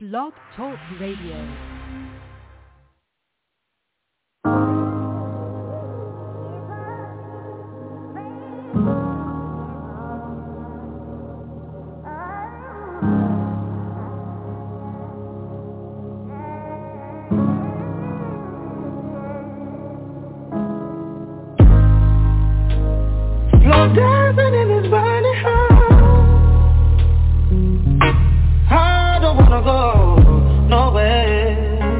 Blog Talk Radio. Dancing in this burning house. I don't wanna go nowhere.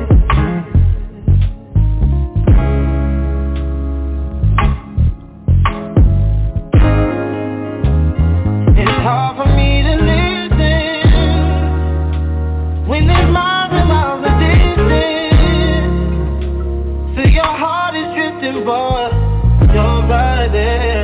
It's hard for me to listen when there's miles and miles of distance. Feel your heart is drifting, boy. You're right there.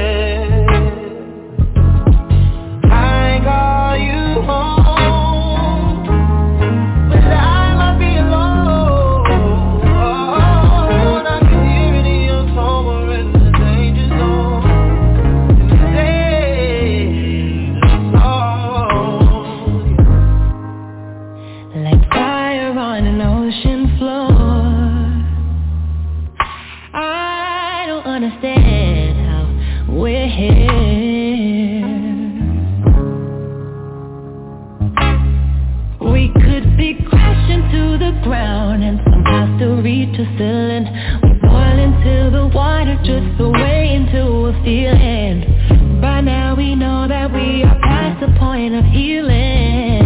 To ceiling, we fall into the water, just away into a feeling. By now we know that we are past the point of healing.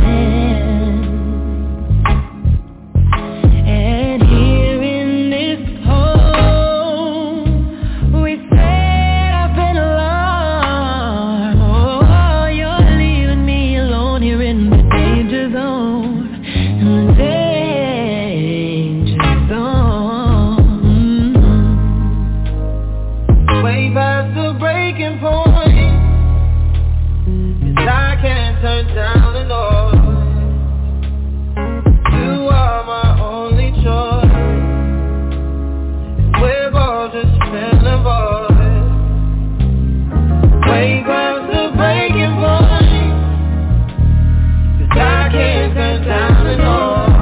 And here in this home, we said I've been alone. Oh, you're leaving me alone here in the danger zone. And the danger zone. Way past the breaking point, 'cause I can't turn down the noise. You are my only choice, and we're both just feeling void. Way past the breaking point, 'cause I can't turn down the noise.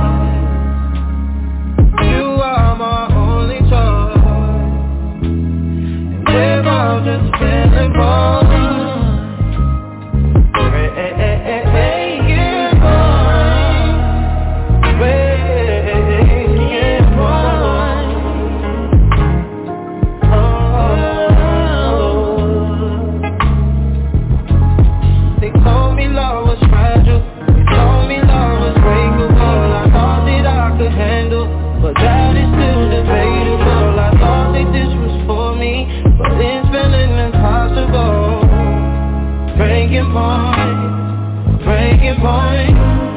You are my only choice, we're all just feeling bored. They told me love was fragile, they told me love was breakable. I thought that I could handle, but that is still debatable. I thought that this was for me, but it's feeling impossible. Breaking point, breaking point.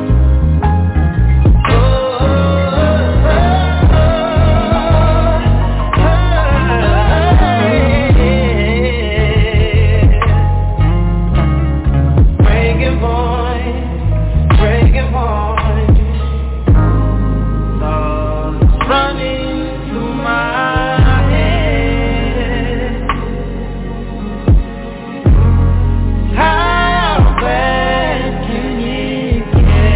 Breaking point, breaking point. Thoughts running through my head. How bad can it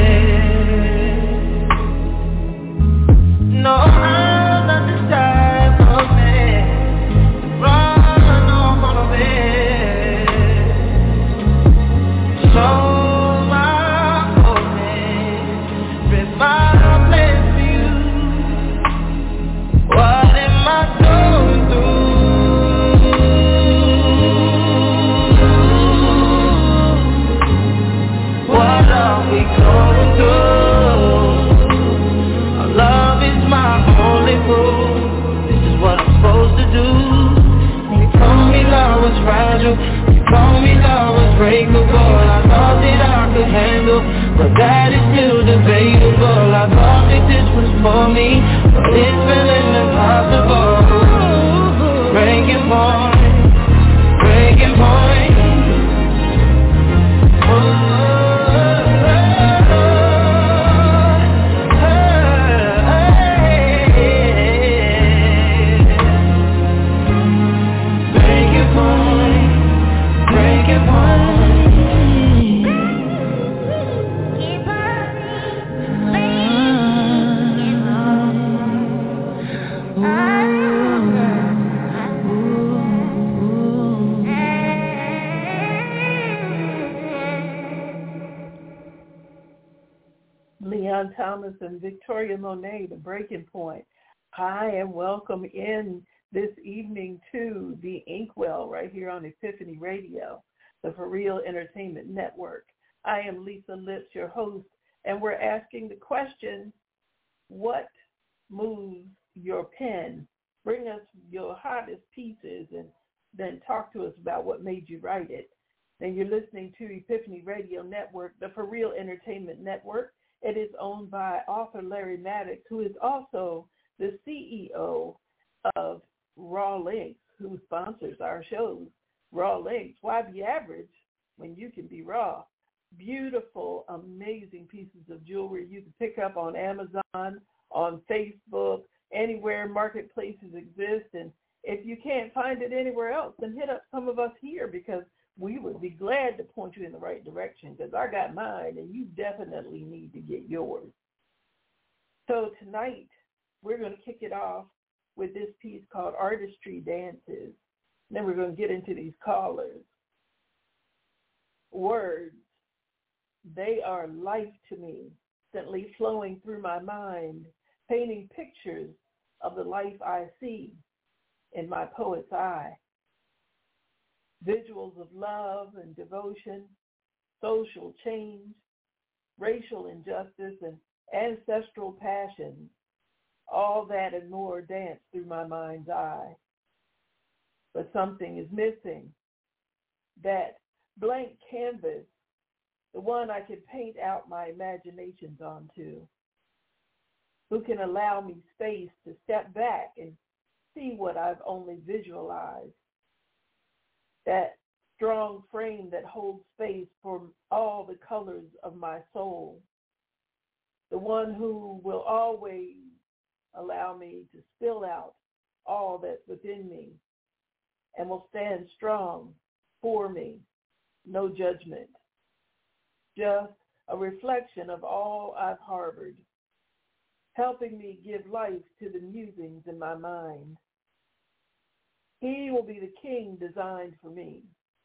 get? No, I'm not the type of man to run off on a bed. So my moment, rip my plans for you. What am I going through? What are we going through? Our love is my only proof. This is what I'm supposed to do. They told me love was fragile, they told me love was breakable. I thought that I could handle, but that is still debatable. I thought that this was for me, but it's feeling impossible. Breaking point, breaking point. Breaking point, breaking point. Leon Thomas and Victoria Monet, The Breaking Point. Hi, and welcome in this evening to the Inkwell right here on Epiphany Radio, the For Real Entertainment Network. I am Lisa Lips, your host, and we're asking the question, what moves your pen? Bring us your hottest pieces and then talk to us about what made you write it. Then you're listening to Epiphany Radio Network, the For Real Entertainment Network. It is owned by author Larry Maddox, who is also the CEO of Raw Links, who sponsors our shows. Raw Links, why be average when you can be raw? Beautiful, amazing pieces of jewelry you can pick up on Amazon, on Facebook, anywhere marketplaces exist. And if you can't find it anywhere else, then hit up some of us here, because we would be glad to point you in the right direction, because I got mine and you definitely need to get yours. So tonight, we're going to kick it off with this piece called Artistry Dances. Then we're going to get into these callers. Words, they are life to me, instantly flowing through my mind, painting pictures of the life I see in my poet's eye. Visuals of love and devotion, social change, racial injustice, and ancestral passions, all that and more dance through my mind's eye. But something is missing. That blank canvas, the one I can paint out my imaginations onto. Who can allow me space to step back and see what I've only visualized. That strong frame that holds space for all the colors of my soul. The one who will always allow me to spill out all that's within me and will stand strong for me. No judgment. Just a reflection of all I've harbored, helping me give life to the musings in my mind. He will be the king designed for me,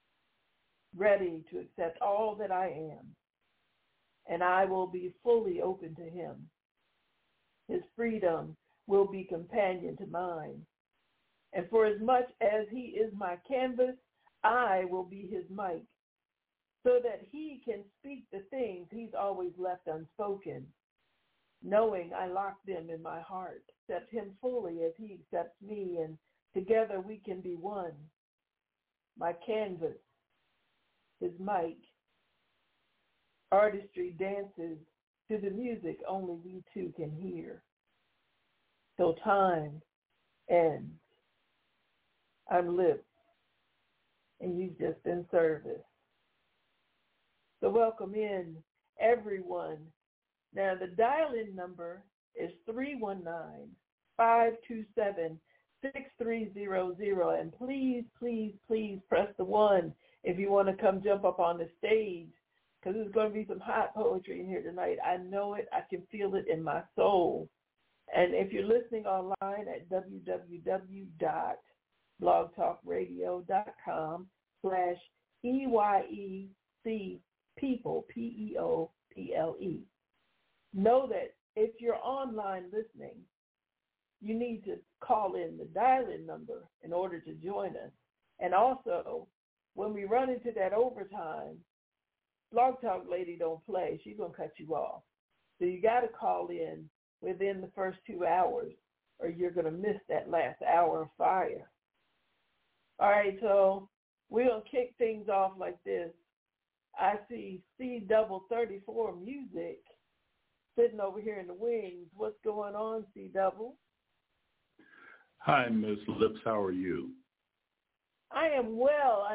ready to accept all that I am, and I will be fully open to him. His freedom will be companion to mine, and for as much as he is my canvas, I will be his mic, so that he can speak the things he's always left unspoken, knowing I lock them in my heart, accept him fully as he accepts me, and together we can be one. My canvas, his mic. Artistry dances to the music only we two can hear. So time ends. I'm Lips, and you've just been service. So welcome in, everyone. Now, the dial-in number is 319-527-6300, and please, please, please press the 1 if you want to come jump up on the stage, because there's going to be some hot poetry in here tonight. I know it. I can feel it in my soul. And if you're listening online at www.blogtalkradio.com/EYEC people, PEOPLE. Know that if you're online listening, you need to call in the dial-in number in order to join us. And also, when we run into that overtime, Blog Talk lady don't play. She's going to cut you off. So you got to call in within the first 2 hours, or you're going to miss that last hour of fire. All right, so we're going to kick things off like this. I see C-34 Music sitting over here in the wings. What's going on, C-Double? Hi, Ms. Lips. How are you? I am well.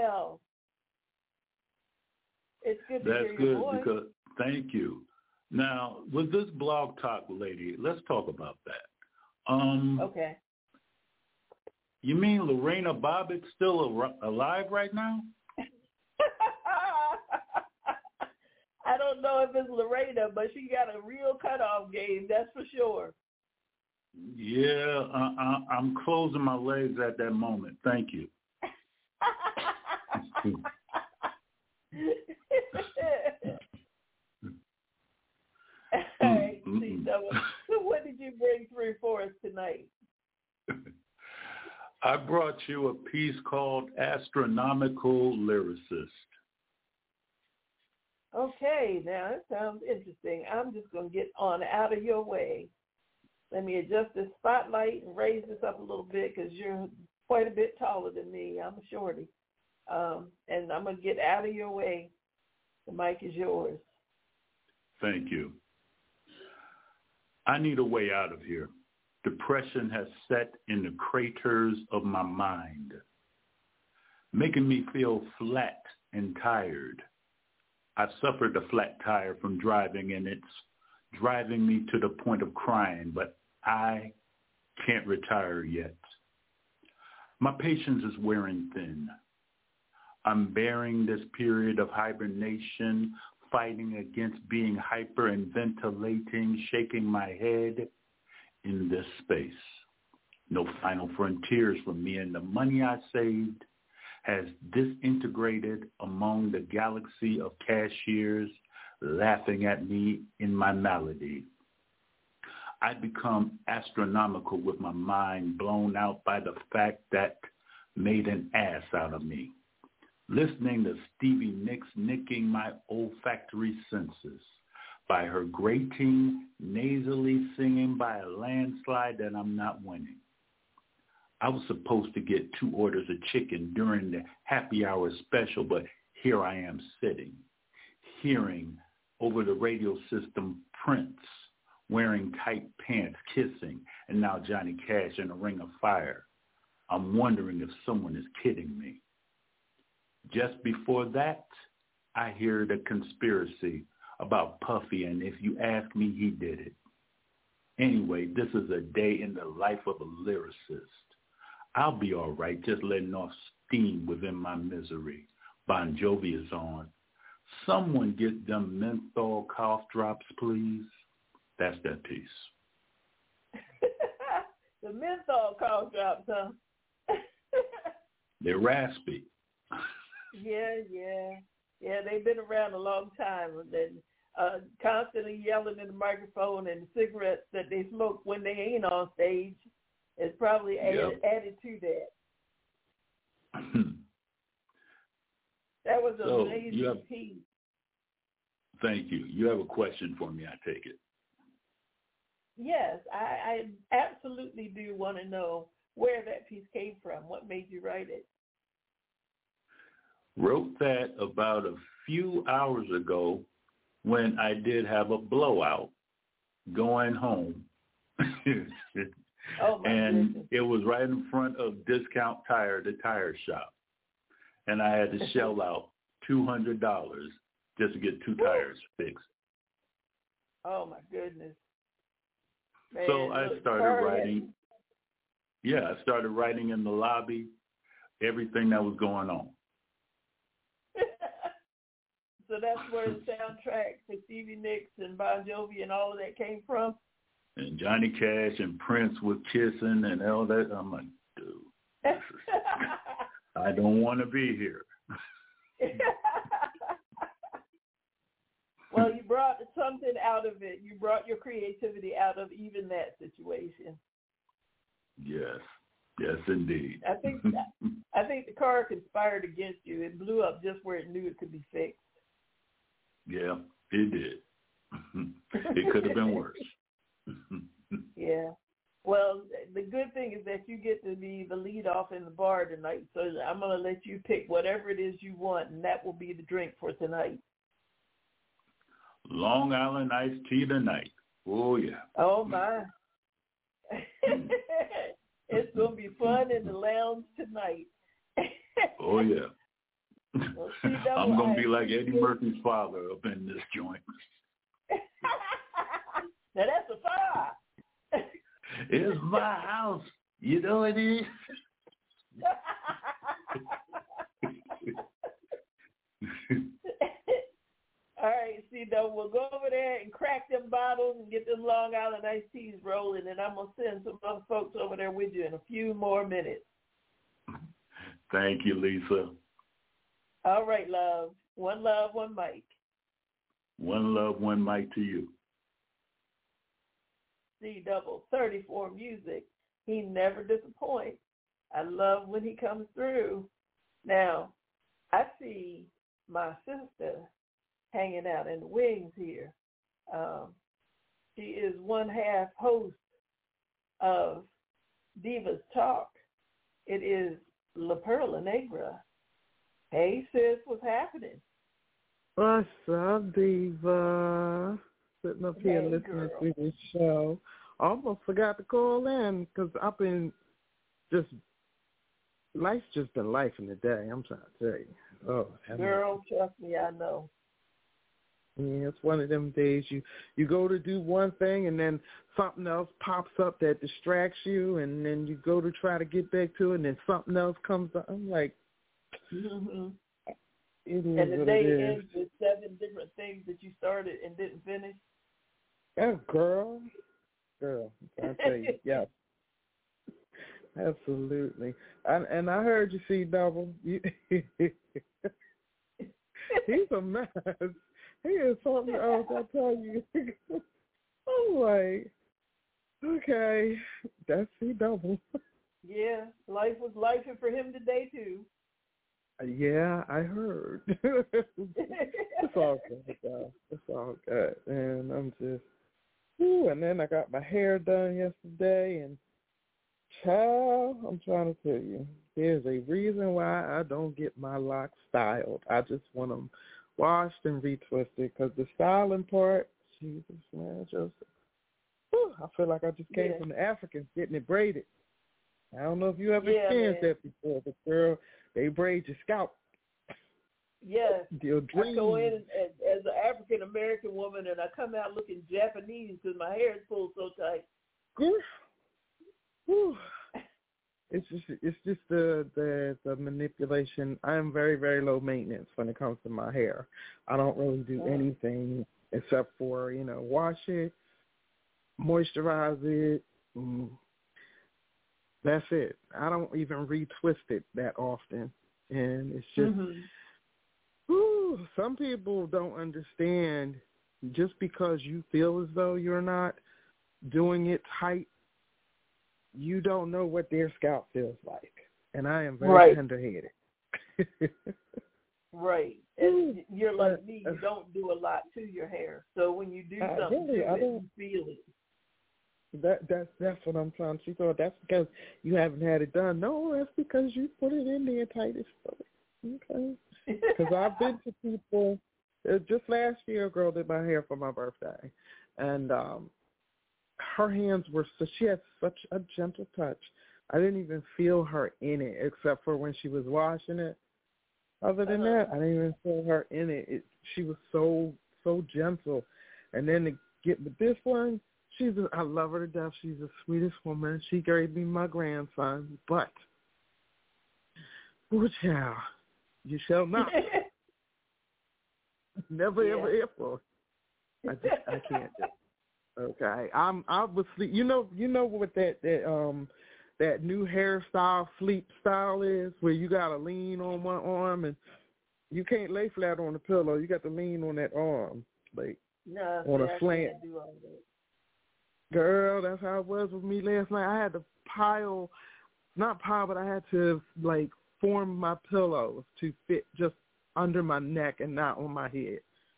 It's good to hear your voice. That's good. Thank you. Now, with this Blog Talk lady, let's talk about that. Okay. You mean Lorena Bobbitt's still alive right now? I don't know if it's Lorena, but she got a real cutoff game, that's for sure. Yeah, I'm closing my legs at that moment. Thank you. So what did you bring through for us tonight? I brought you a piece called Astronomical Lyricist. Okay, now that sounds interesting. I'm just going to get on out of your way. Let me adjust this spotlight and raise this up a little bit because you're quite a bit taller than me. I'm a shorty. And I'm going to get out of your way. The mic is yours. Thank you. I need a way out of here. Depression has set in the craters of my mind, making me feel flat and tired. I've suffered a flat tire from driving, and it's driving me to the point of crying, but I can't retire yet. My patience is wearing thin. I'm bearing this period of hibernation, fighting against being hyper and ventilating, shaking my head in this space. No final frontiers for me, and the money I saved has disintegrated among the galaxy of cashiers laughing at me in my malady. I become astronomical with my mind blown out by the fact that made an ass out of me. Listening to Stevie Nicks nicking my olfactory senses by her grating, nasally singing by a landslide that I'm not winning. I was supposed to get 2 orders of chicken during the happy hour special, but here I am sitting, hearing over the radio system Prince wearing tight pants, kissing, and now Johnny Cash in a ring of fire. I'm wondering if someone is kidding me. Just before that, I heard a conspiracy about Puffy, and if you ask me, he did it. Anyway, this is a day in the life of a lyricist. I'll be all right just letting off steam within my misery. Bon Jovi is on. Someone get them menthol cough drops, please. That's that piece. The menthol cough drops, huh? They're raspy. Yeah, they've been around a long time, and constantly yelling in the microphone, and the cigarettes that they smoke when they ain't on stage is probably added to that. That was an amazing piece. Thank you. You have a question for me, I take it. Yes, I absolutely do want to know where that piece came from. What made you write it? Wrote that about a few hours ago when I did have a blowout going home. Oh, my goodness. It was right in front of Discount Tire, the tire shop. And I had to shell out $200 just to get 2 tires fixed. Oh, my goodness. Man, so I started writing. Yeah, I started writing in the lobby, everything that was going on. So that's where the soundtrack for Stevie Nicks and Bon Jovi and all of that came from? And Johnny Cash and Prince were kissing and all that. I'm like, dude, I don't want to be here. Well, you brought something out of it. You brought your creativity out of even that situation. Yes, indeed. I think the car conspired against you. It blew up just where it knew it could be fixed. Yeah, it did. It could have been worse. Yeah. Well, the good thing is that you get to be the lead off in the bar tonight. So I'm going to let you pick whatever it is you want, and that will be the drink for tonight. Long Island iced tea tonight. Oh, yeah. Oh, my. It's going to be fun in the lounge tonight. Oh, yeah. Well, I'm going to be like Eddie Murphy's father up in this joint. Now, that's a fire. It's my house. You know it is. All right, we'll go over there and crack them bottles and get them Long Island iced teas rolling, and I'm going to send some other folks over there with you in a few more minutes. Thank you, Lisa. All right, love. One love, one mic. One love, one mic to you. C-Double, 34 Music. He never disappoints. I love when he comes through. Now, I see my sister hanging out in the wings here. She is one half host of Divas Talk. It is La Perla Negra. Hey, sis, what's happening? What's up, Diva? Sitting up here listening to this show. Almost forgot to call in because I've been life's just been life in the day. I'm trying to tell you. Oh, girl, trust me, I know. Yeah, it's one of them days you go to do one thing and then something else pops up that distracts you, and then you go to try to get back to it, and then something else comes up. I'm like, it is and the what day it ends with 7 different things that you started and didn't finish. Yeah, girl, I tell you, yeah, absolutely. And I heard you, C-Double. He's a mess. He is something else, I tell you. I'm like, okay, that's C-Double. Yeah, life was lifing for him today, too. Yeah, I heard. It's all good, though. It's all good. And I'm just, and then I got my hair done yesterday, and child, I'm trying to tell you, there's a reason why I don't get my locks styled. I just want them washed and retwisted, because the styling part, Jesus, man, I feel like I just came from the Africans getting it braided. I don't know if you ever experienced that before, but girl, they braid your scalp. Yes. I go in as an African American woman, and I come out looking Japanese because my hair is pulled so tight. Girl, whew. It's just the manipulation. I'm very, very low maintenance when it comes to my hair. I don't really do anything except for, wash it, moisturize it. That's it. I don't even retwist it that often. And it's just, some people don't understand, just because you feel as though you're not doing it tight, you don't know what their scalp feels like. And I am very tender-headed. Right. And you're like me. You don't do a lot to your hair. So when you do something you feel it. That's what I'm trying to figure out. That's because you haven't had it done. No, that's because you put it in there tight as fuck. Okay. Because I've been to people. Just last year, a girl did my hair for my birthday, and her hands were she had such a gentle touch. I didn't even feel her in it, except for when she was washing it. Other than that, I didn't even feel her in it. She was so gentle. And then to get with this one, I love her to death. She's the sweetest woman. She gave me my grandson, but, child, you shall not. Never, ever, ever. I can't do it. Okay, I was sleep. You know what that new hairstyle, sleep style is, where you gotta lean on one arm and you can't lay flat on the pillow. You got to lean on that arm, like on a slant. Can't do all that. Girl, that's how it was with me last night. I had to but I had to form my pillows to fit just under my neck and not on my head.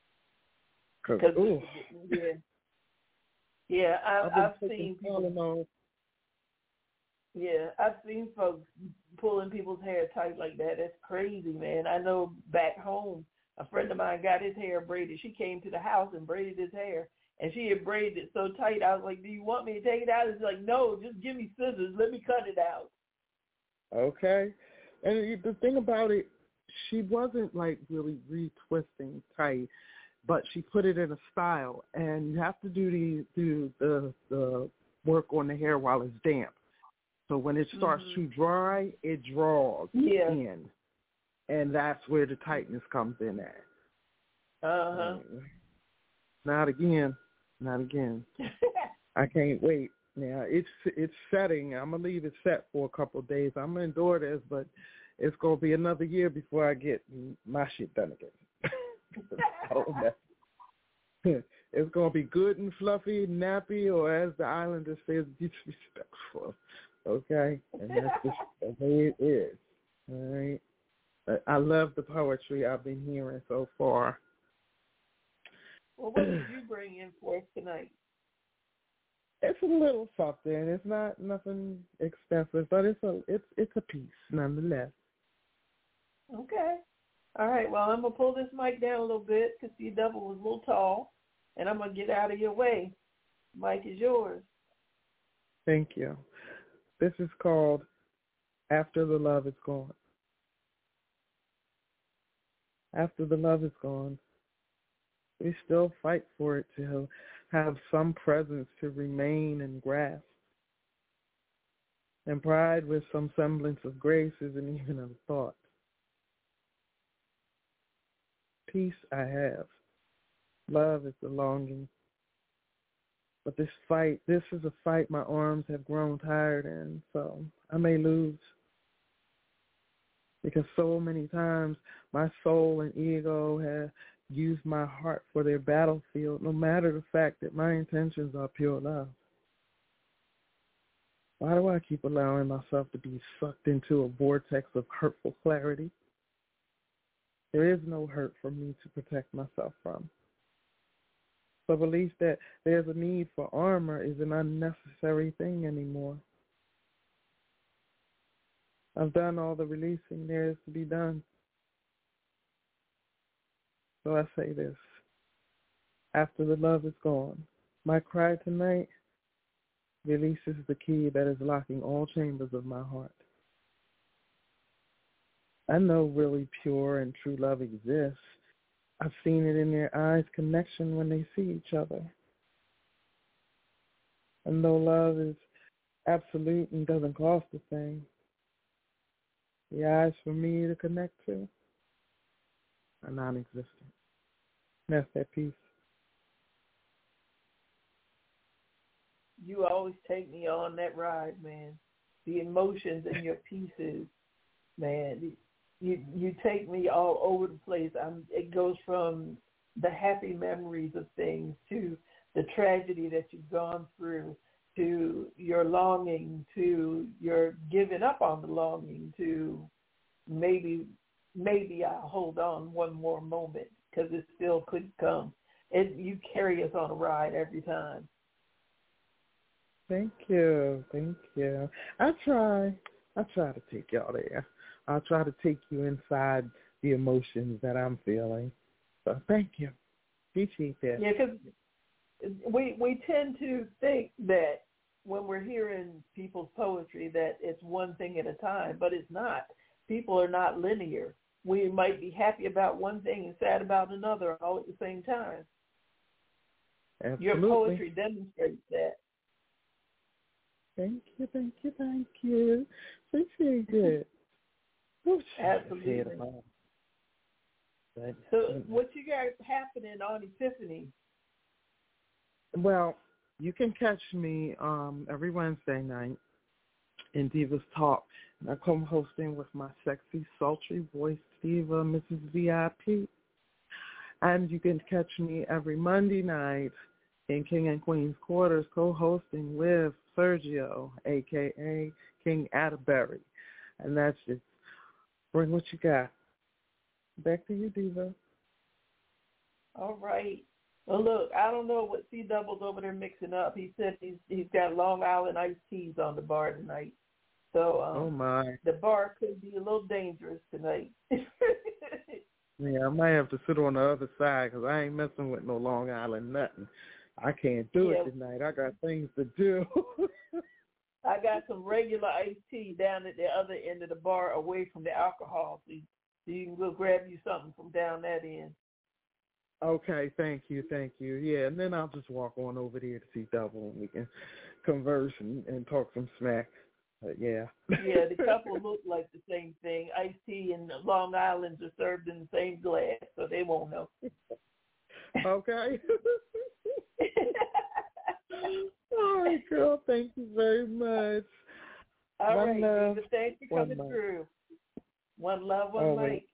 I've seen people. Yeah, I've seen folks pulling people's hair tight like that. That's crazy, man. I know back home, a friend of mine got his hair braided. She came to the house and braided his hair, and she had braided it so tight. I was like, "Do you want me to take it out?" It's like, "No, just give me scissors. Let me cut it out." Okay. And the thing about it, she wasn't really retwisting tight, but she put it in a style, and you have to do the work on the hair while it's damp. So when it starts to dry, it draws in, and that's where the tightness comes in at. Not again. I can't wait. Now it's setting. I'm gonna leave it set for a couple of days. I'm gonna endure this, but it's gonna be another year before I get my shit done again. It's going to be good and fluffy, nappy, or as the Islander says, disrespectful. Okay? And that's just the way it is. All right? I love the poetry I've been hearing so far. Well, what did you bring in for us tonight? It's a little something. It's not nothing expensive, but it's a piece nonetheless. Okay. All right. Well, I'm gonna pull this mic down a little bit because the double was a little tall, and I'm gonna get out of your way. Mic is yours. Thank you. This is called "After the Love Is Gone." After the love is gone, we still fight for it to have some presence to remain and grasp. And pride with some semblance of grace isn't even a thought. Peace I have. Love is the longing. But this is a fight my arms have grown tired in, so I may lose. Because so many times my soul and ego have used my heart for their battlefield, no matter the fact that my intentions are pure love. Why do I keep allowing myself to be sucked into a vortex of hurtful clarity? There is no hurt for me to protect myself from. The belief that there's a need for armor is an unnecessary thing anymore. I've done all the releasing there is to be done. So I say this. After the love is gone, my cry tonight releases the key that is locking all chambers of my heart. I know really pure and true love exists. I've seen it in their eyes' connection when they see each other. And though love is absolute and doesn't cost a thing, the eyes for me to connect to are non-existent. That's that piece. You always take me on that ride, man. The emotions in your pieces, man. You take me all over the place. It goes from the happy memories of things to the tragedy that you've gone through, to your longing, to your giving up on the longing, to maybe I'll hold on one more moment because it still could come. You carry us on a ride every time. Thank you. I try to take y'all there. I'll try to take you inside the emotions that I'm feeling. So thank you. Appreciate that. Yeah, because we tend to think that when we're hearing people's poetry that it's one thing at a time, but it's not. People are not linear. We might be happy about one thing and sad about another all at the same time. Absolutely. Your poetry demonstrates that. Thank you. Appreciate it. Absolutely. So what you got happening on Epiphany? Well, you can catch me every Wednesday night in Divas Talk. And I come hosting with my sexy, sultry voice diva, Mrs. VIP. And you can catch me every Monday night in King and Queen's Quarters, co-hosting with Sergio, a.k.a. King Atterbury. And that's just bring what you got. Back to you, Diva. All right. Well, look, I don't know what C-Double's over there mixing up. He said he's got Long Island iced teas on the bar tonight. So oh my. The bar could be a little dangerous tonight. Yeah, I might have to sit on the other side because I ain't messing with no Long Island nothing. I can't do it tonight. I got things to do. I got some regular iced tea down at the other end of the bar away from the alcohol. So you can go grab you something from down that end. Okay, thank you. Yeah, and then I'll just walk on over there to see Double and we can converse and talk some smack. Yeah. Yeah, the couple look like the same thing. Iced tea and Long Island's are served in the same glass, so they won't know. Okay. All right, girl. Thank you very much. All one right, love, Diva, thanks for coming through. One love, one light.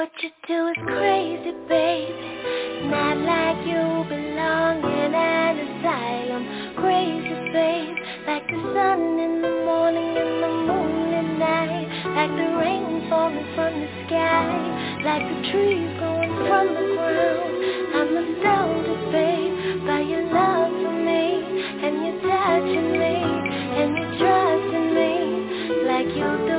What you do is crazy, baby. Not like you belong in an asylum. Crazy, babe. Like the sun in the morning and the moon at night. Like the rain falling from the sky. Like the trees growing from the ground. I'm astounded, babe, by your love for me. And you're touching me. And you're trusting me. Like you do.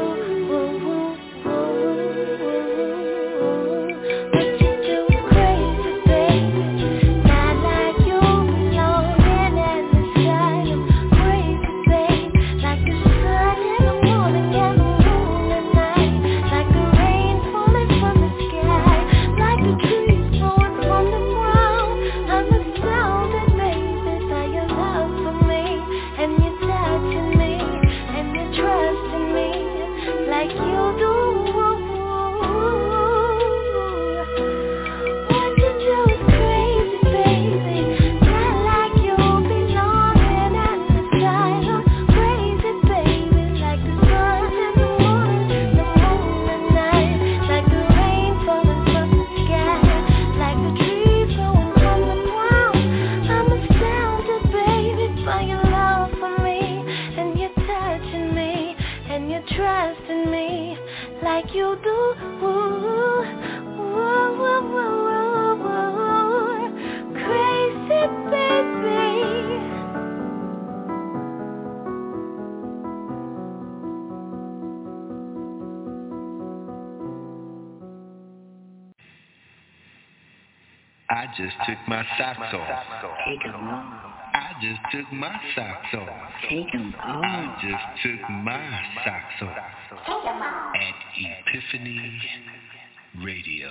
I just took my socks off. Take 'em off. I just took my socks off. Take 'em off. I just took my socks off. At Epiphany Radio.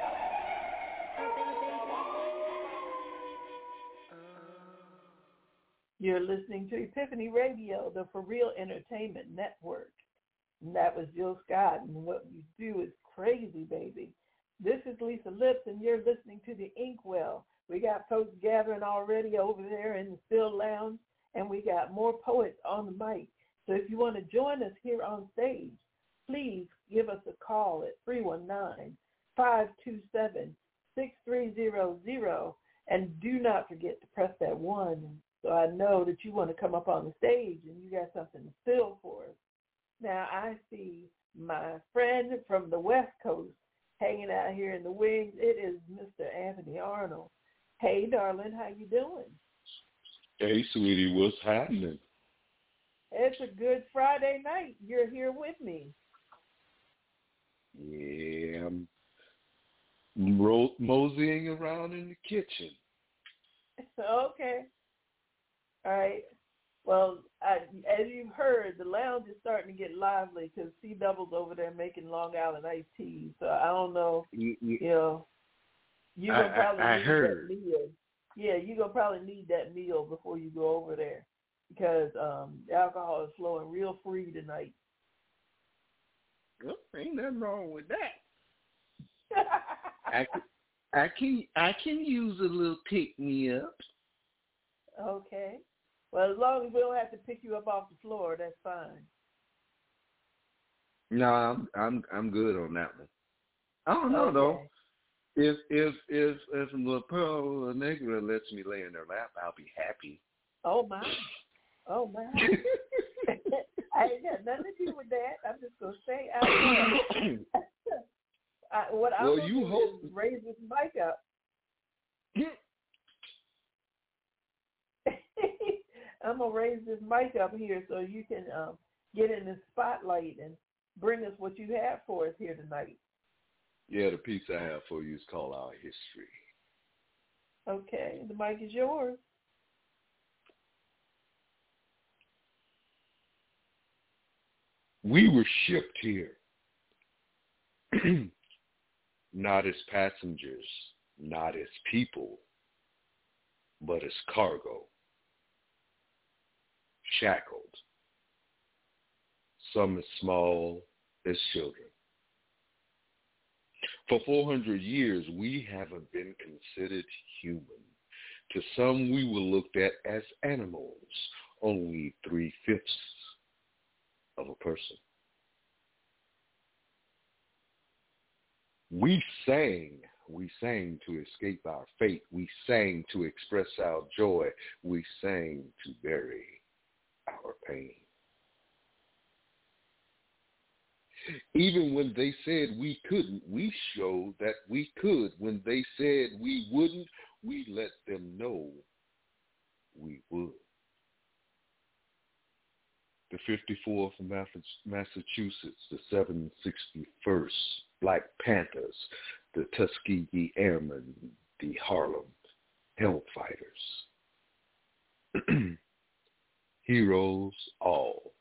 You're listening to Epiphany Radio, the For Real Entertainment Network. And that was Jill Scott, and what you do is crazy, baby. This is Lisa Lips, and you're listening to the Inkwell. We got folks gathering already over there in the Still Lounge, and we got more poets on the mic. So if you want to join us here on stage, please give us a call at 319-527-6300, and do not forget to press that 1 so I know that you want to come up on the stage and you got something to fill for us. Now I see my friend from the West Coast hanging out here in the wings. It is Mr. Anthony Arnold. Hey, darling, how you doing? Hey, sweetie, what's happening? It's a good Friday night. You're here with me. Yeah, I'm moseying around in the kitchen. Okay. All right. Well, as you've heard, the lounge is starting to get lively because C-Double's over there making Long Island iced tea. So I don't know, you know, you're going to probably need that meal. Yeah, you're going to probably need that meal before you go over there because the alcohol is flowing real free tonight. Well, ain't nothing wrong with that. I can use a little pick-me-up. Okay. Well, as long as we don't have to pick you up off the floor, that's fine. No, I'm good on that one. I don't know though. If La Pearl Negra lets me lay in her lap, I'll be happy. Oh my. I ain't got nothing to do with that. I'm just gonna say out loud. What I'm gonna do is raise this mic up. I'm going to raise this mic up here so you can get in the spotlight and bring us what you have for us here tonight. Yeah, the piece I have for you is called Our History. Okay, the mic is yours. We were shipped here, not as passengers, not as people, but as cargo. Shackled, some as small as children. For 400 years, we haven't been considered human. To some, we were looked at as animals, only 3/5 of a person. We sang to escape our fate. We sang to express our joy. We sang to bury our pain. Even when they said we couldn't, we showed that we could. When they said we wouldn't, we let them know we would. The 54th Massachusetts, the 761st Black Panthers, the Tuskegee Airmen, the Harlem Hellfighters. Heroes all.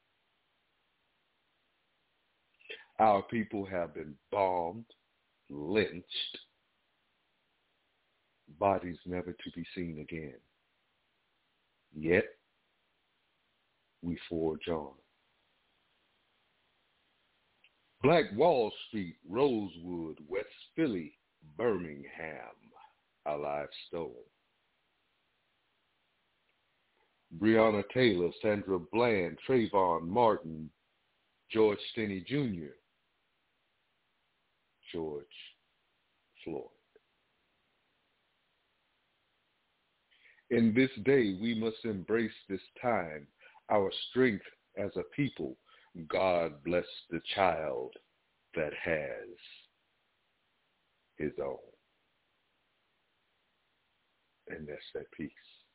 Our people have been bombed, lynched, bodies never to be seen again. Yet, we forge on. Black Wall Street, Rosewood, West Philly, Birmingham, our lives stolen. Breonna Taylor, Sandra Bland, Trayvon Martin, George Stinney Jr., George Floyd. In this day, we must embrace this time, our strength as a people. God bless the child that has his own. And that's that peace.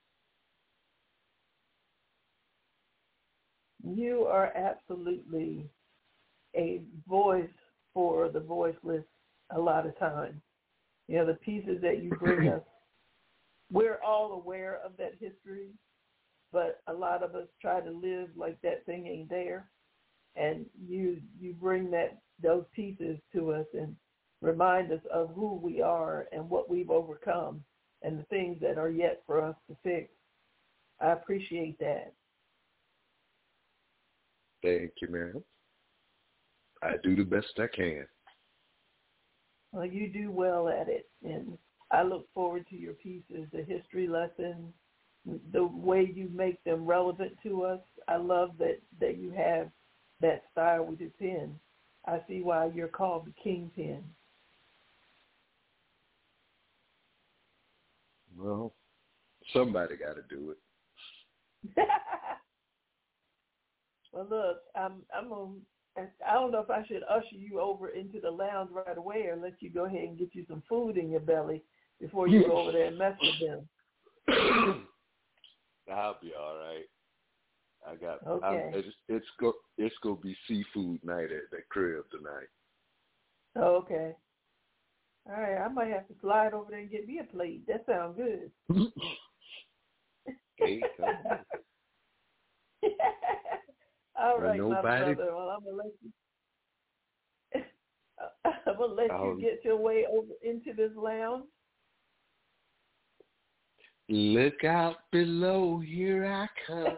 You are absolutely a voice for the voiceless a lot of times. You know, the pieces that you bring us, we're all aware of that history, but a lot of us try to live like that thing ain't there. And you bring those pieces to us and remind us of who we are and what we've overcome and the things that are yet for us to fix. I appreciate that. Thank you, ma'am. I do the best I can. Well, you do well at it, and I look forward to your pieces, the history lessons, the way you make them relevant to us. I love that you have that style with your pen. I see why you're called the Kingpin. Well, somebody got to do it. Well, look, I don't know if I should usher you over into the lounge right away or let you go ahead and get you some food in your belly before you go over there and mess with them. I'll be all right. I got. Okay. It's gonna be seafood night at the crib tonight. Okay. All right. I might have to slide over there and get me a plate. That sounds good. Hey, all right, my nobody... brother. Well, I'm gonna let you get your way over into this lounge. Look out below, here I come.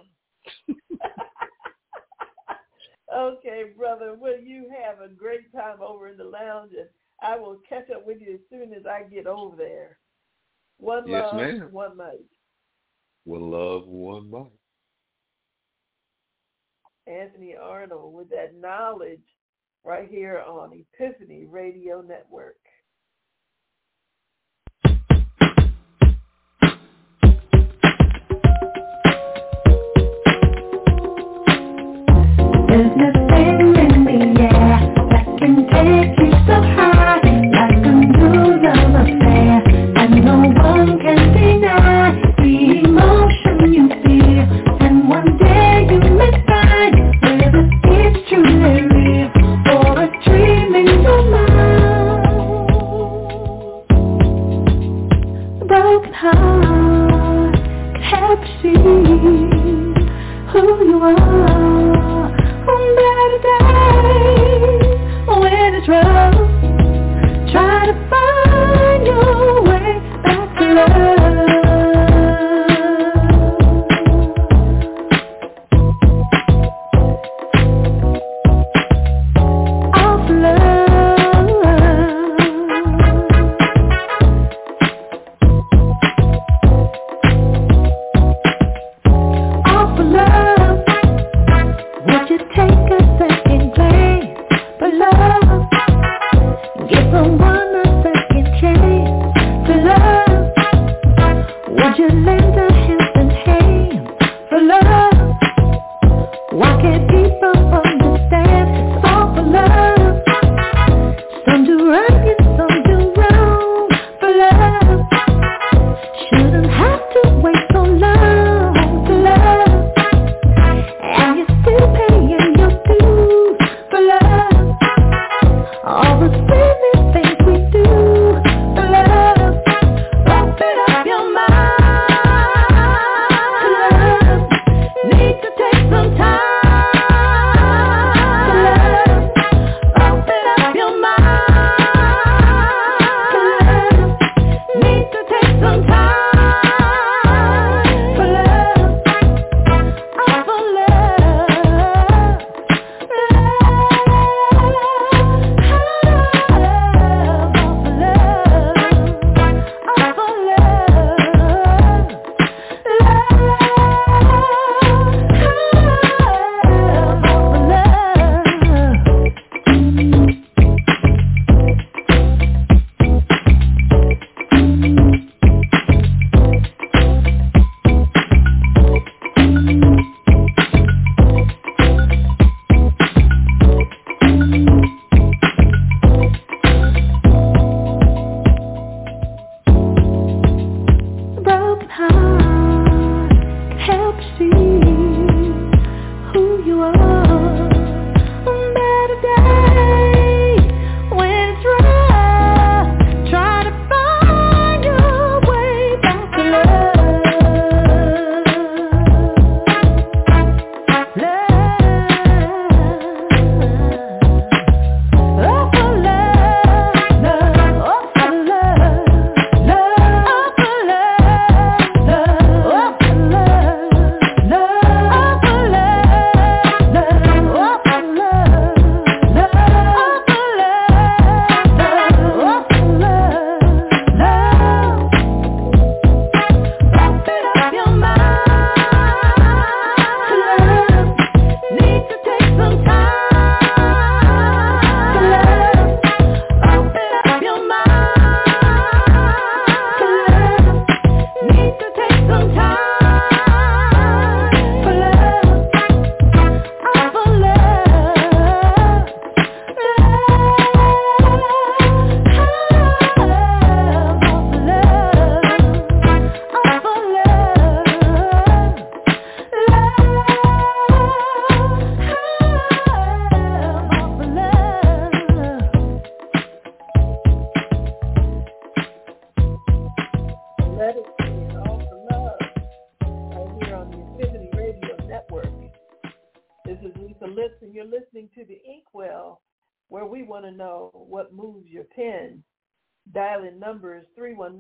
Okay, brother. Well, you have a great time over in the lounge, and I will catch up with you as soon as I get over there. One yes, love, ma'am. one mic. One love, one mic. Anthony Arnold with that knowledge right here on Epiphany Radio Network. There's nothing in the air that can take you so high, like a new love affair, and no one can deny the emotion you feel. And one day you may find whether it's truly real or a dream in your mind. A broken heart can help you see who you are. On better days, when it's rough, try to find your way back to love. All for love. All for love. Would you take a second glance for love? Give someone where we want to know what moves your pen. Dial-in number is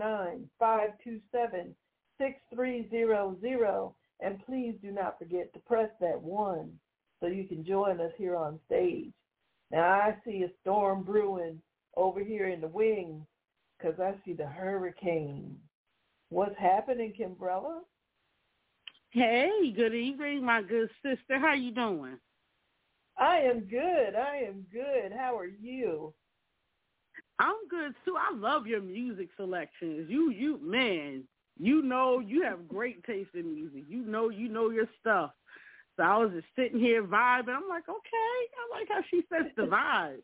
319-527-6300, and please do not forget to press that 1 so you can join us here on stage. Now, I see a storm brewing over here in the wings because I see the hurricane. What's happening, Kimbrella? Hey, good evening, my good sister. How you doing? I am good. How are you? I'm good, too. I love your music selections. Man, you know you have great taste in music. You know your stuff. So I was just sitting here vibing. I'm like, okay, I like how she sets the vibe.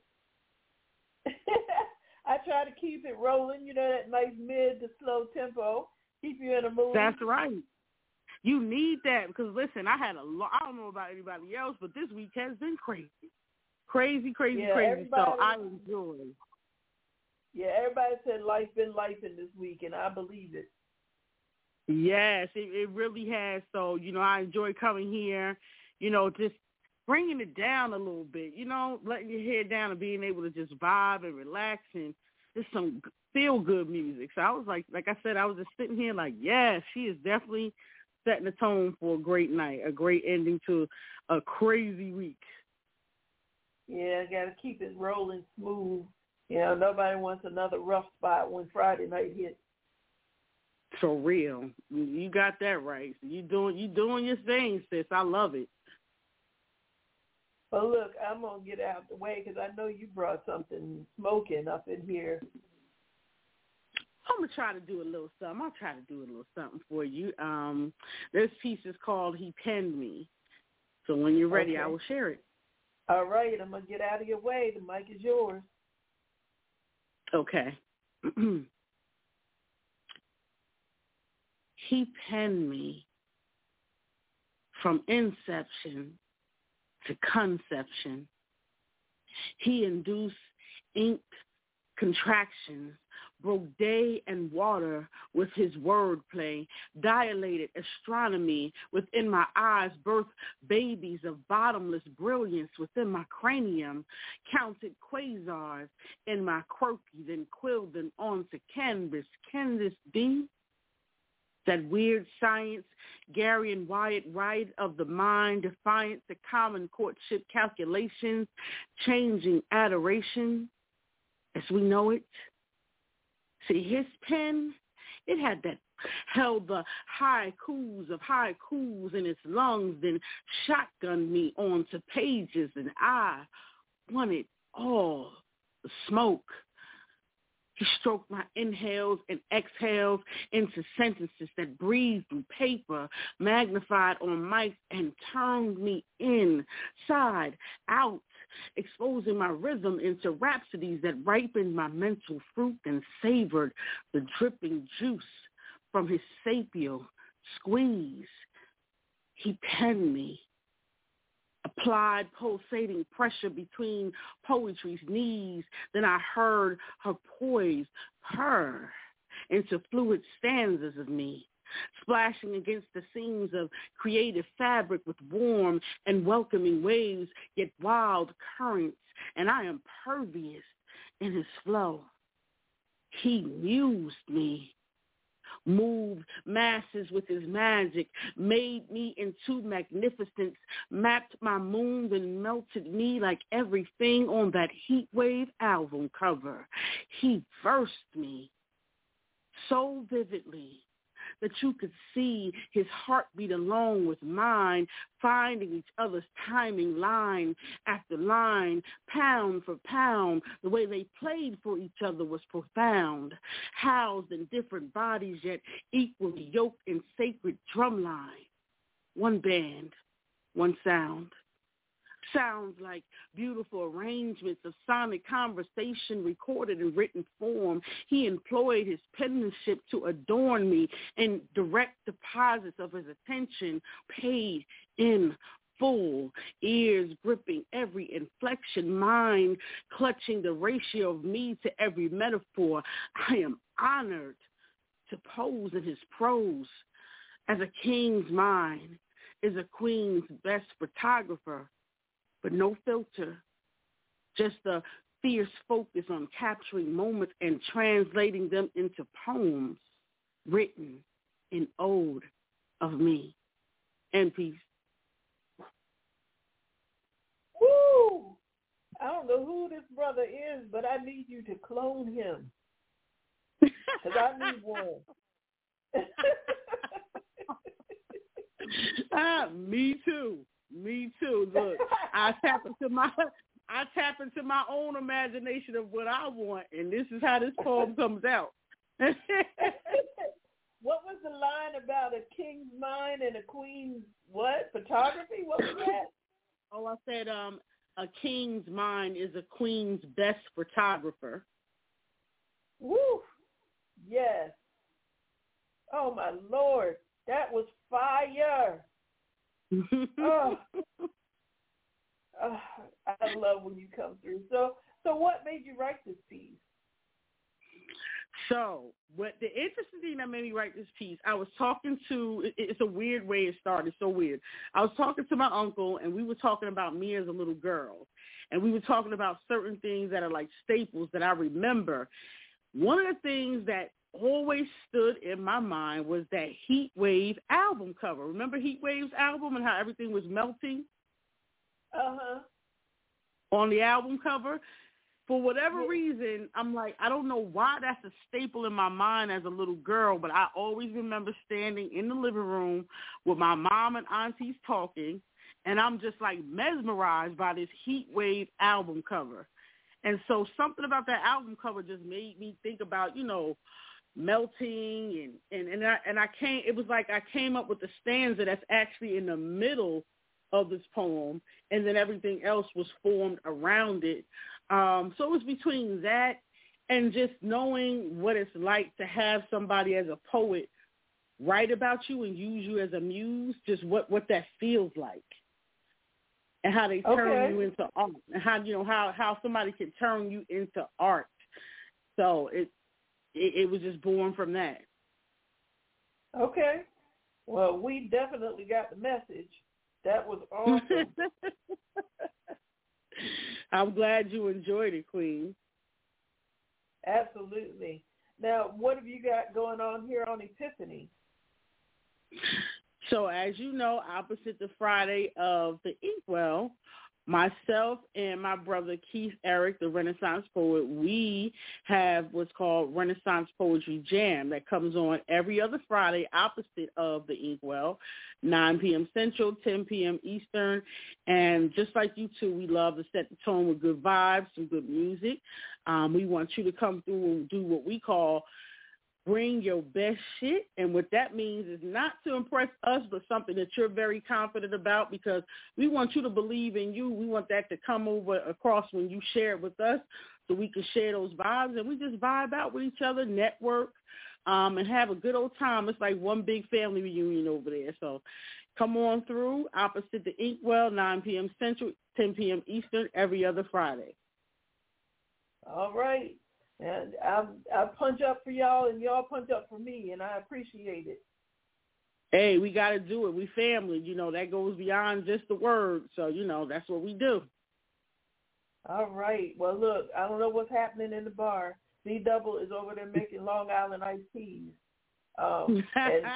I try to keep it rolling, that nice mid to slow tempo, keep you in a mood. That's right. You need that because, listen, I don't know about anybody else, but this week has been crazy. Crazy. So I enjoy. Yeah, everybody said life been life in this week, and I believe it. Yes, it really has. So, I enjoy coming here, just bringing it down a little bit, letting your head down and being able to just vibe and relax and just some feel-good music. So I was like I said, I was just sitting here like, yeah, she is definitely setting the tone for a great night, a great ending to a crazy week. Yeah, got to keep it rolling smooth. Nobody wants another rough spot when Friday night hits. For real. You got that right. You doing your thing, sis. I love it. Well, look, I'm going to get out the way because I know you brought something smoking up in here. I'm going to try to do a little something. I'll try to do a little something for you. This piece is called He Penned Me. So when you're ready, Okay. I will share it. All right, I'm going to get out of your way. The mic is yours. Okay. He penned me from inception to conception. He induced ink contractions, broke day and water with his wordplay, dilated astronomy within my eyes, birthed babies of bottomless brilliance within my cranium, counted quasars in my quirky, then quilled them onto canvas. Can this be? That weird science, Gary and Wyatt Wright of the mind, defiant to common courtship calculations, changing adoration as we know it. See, his pen, it had that, held the haikus of haikus in its lungs, then shotgunned me onto pages, and I wanted all the smoke. He stroked my inhales and exhales into sentences that breathed through paper, magnified on mic, and turned me inside out, exposing my rhythm into rhapsodies that ripened my mental fruit and savored the dripping juice from his sapial squeeze. He penned me, applied pulsating pressure between poetry's knees. Then I heard her poise purr into fluid stanzas of me, splashing against the seams of creative fabric with warm and welcoming waves, yet wild currents, and I am pervious in his flow. He mused me, moved masses with his magic, made me into magnificence, mapped my moons and melted me like everything on that Heat Wave album cover. He versed me so vividly that you could see his heartbeat along with mine, finding each other's timing line after line, pound for pound. The way they played for each other was profound, housed in different bodies yet equally yoked in sacred drumline. One band, one sound. Sounds like beautiful arrangements of sonic conversation recorded in written form. He employed his penmanship to adorn me in direct deposits of his attention, paid in full, ears gripping every inflection, mind clutching the ratio of me to every metaphor. I am honored to pose in his prose as a king's mind is a queen's best photographer. But no filter, just a fierce focus on capturing moments and translating them into poems written in ode of me. And peace. Woo! I don't know who this brother is, but I need you to clone him. Because I need one. Me too. Me too. Look, I tap into my own imagination of what I want, and this is how this poem comes out. What was the line about a king's mind and a queen's what? Photography? What was that? Oh, I said a king's mind is a queen's best photographer. Woo! Yes. Oh my Lord, that was fire. Oh, I love when you come through. So what made you write this piece? So what the interesting thing that made me write this piece, I was talking to, it's a weird way it started, it's so weird. I was talking to my uncle, and we were talking about me as a little girl, and we were talking about certain things that are like staples that I remember. One of the things that always stood in my mind was that Heat Wave album cover. Remember Heat Wave's album and how everything was melting? Uh-huh. On the album cover? For whatever reason, I'm like, I don't know why that's a staple in my mind as a little girl, but I always remember standing in the living room with my mom and aunties talking, and I'm just like mesmerized by this Heat Wave album cover. And so something about that album cover just made me think about, you know, melting and I came, it was like I came up with the stanza that's actually in the middle of this poem, and then everything else was formed around it. So it was between that and just knowing what it's like to have somebody as a poet write about you and use you as a muse, just what that feels like. And how they turn you into art, and how somebody can turn you into art. So it was just born from that. Okay. Well, we definitely got the message. That was awesome. I'm glad you enjoyed it, Queen. Absolutely. Now, what have you got going on here on Epiphany? So as you know, opposite the Friday of the Inkwell, myself and my brother Keith Eric, the Renaissance poet, we have what's called Renaissance Poetry Jam that comes on every other Friday opposite of the Inkwell, 9 p.m. Central, 10 p.m. Eastern. And just like you two, we love to set the tone with good vibes, some good music. We want you to come through and do what we call bring your best shit. And what that means is not to impress us, but something that you're very confident about, because we want you to believe in you. We want that to come over across when you share it with us so we can share those vibes. And we just vibe out with each other, network, and have a good old time. It's like one big family reunion over there. So come on through opposite the Inkwell, 9 p.m. Central, 10 p.m. Eastern, every other Friday. All right. And I punch up for y'all, and y'all punch up for me, and I appreciate it. Hey, we got to do it. We family. That goes beyond just the word. So, that's what we do. All right. Well, look, I don't know what's happening in the bar. C-Double is over there making Long Island iced teas. And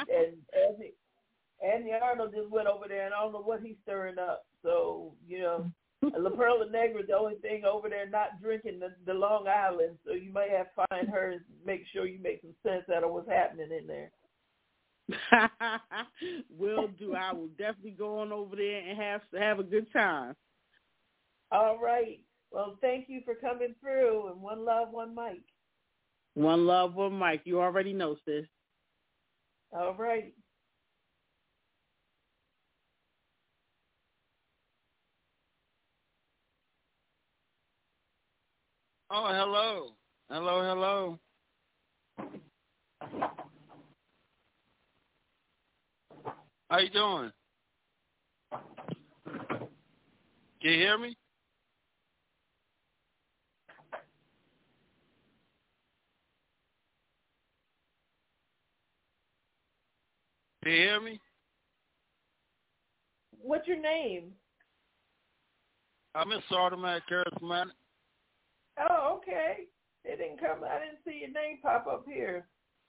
Anthony Arnold just went over there, and I don't know what he's stirring up. So, La Perla Negra is the only thing over there not drinking the Long Island, so you might have to find her and make sure you make some sense out of what's happening in there. Will do. I will definitely go on over there and have a good time. All right. Well, thank you for coming through, and one love, one mic. One love, one mic. You already know, sis. All right. Oh, hello. Hello. How you doing? Can you hear me? Can you hear me? What's your name? I'm Miss Automatic Charismatic. Oh, okay. It didn't come. I didn't see your name pop up here.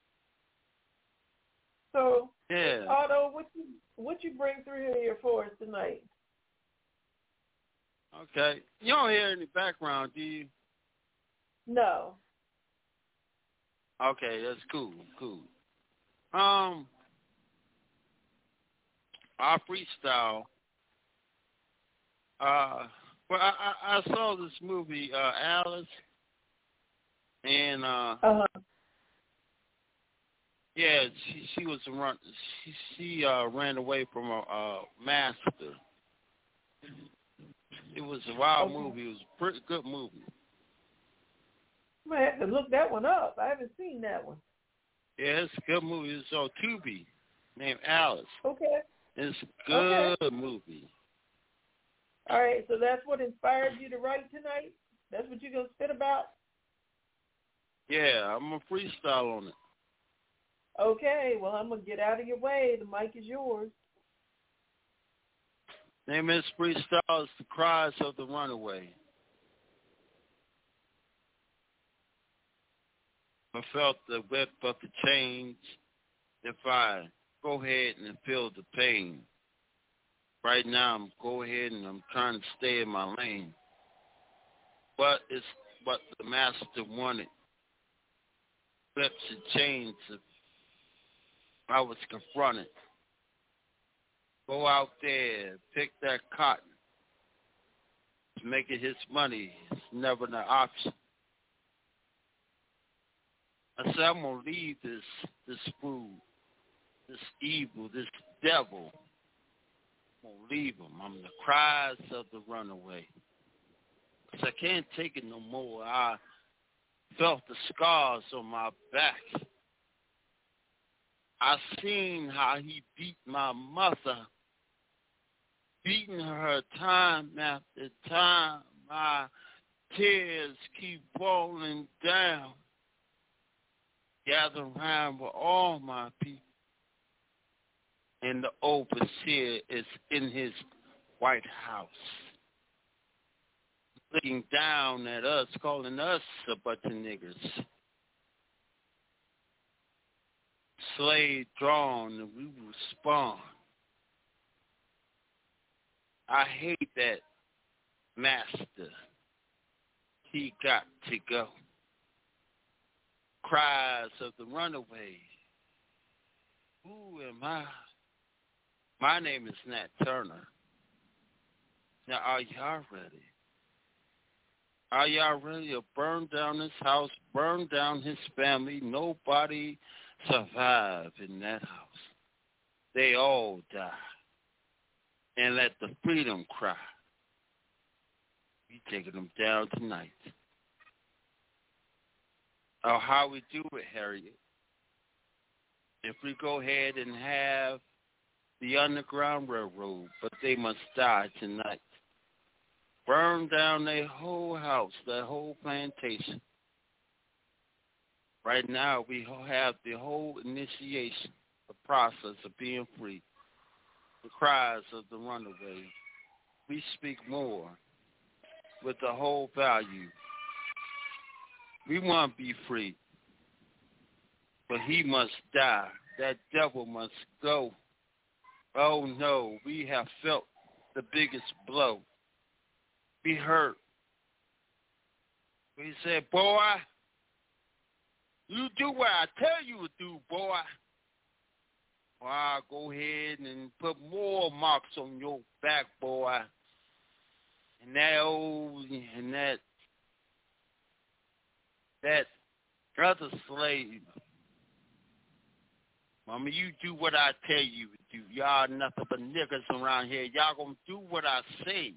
So, yeah. Otto, what you bring through here for us tonight? Okay. You don't hear any background, do you? No. Okay, that's cool. Our freestyle. Well, I saw this movie, Alice, and yeah, she was she ran away from a master. It was a wild movie. It was a pretty good movie. I might have to look that one up. I haven't seen that one. Yeah, it's a good movie. It's on Tubi, named Alice. Okay. It's a good movie. All right, so that's what inspired you to write tonight? That's what you're going to spit about? Yeah, I'm going to freestyle on it. Okay, well, I'm going to get out of your way. The mic is yours. Name of this freestyle is The Cries of the Runaway. I felt the whip of the chains. If I go ahead and feel the pain. Right now, I'm trying to stay in my lane. But it's what the master wanted. Whips and chains. I was confronted. Go out there, pick that cotton. Make it his money. It's never an option. I said, I'm going to leave this food, this evil, this devil. I'm going to leave them. I'm the cries of the runaway. 'Cause I can't take it no more. I felt the scars on my back. I seen how he beat my mother, beating her time after time. My tears keep falling down. Gather around with all my people. And the overseer is in his White House, looking down at us, calling us a bunch of niggers. Slave drawn, and we respond. I hate that master. He got to go. Cries of the runaway. Who am I? My name is Nat Turner. Now, are y'all ready? Are y'all ready to burn down his house, burn down his family? Nobody survived in that house. They all die. And let the freedom cry. We taking them down tonight. Oh, how we do it, Harriet? If we go ahead and have the Underground Railroad, but they must die tonight. Burn down their whole house, their whole plantation. Right now, we have the whole initiation, the process of being free. The cries of the runaway. We speak more with the whole value. We want to be free, but he must die. That devil must go. Oh, no, we have felt the biggest blow. We hurt. We said, boy, you do what I tell you to do, boy. Or I'll go ahead and put more marks on your back, boy. And that other slave. Mama, you do what I tell you to do. Y'all nothing but niggas around here. Y'all gonna do what I say.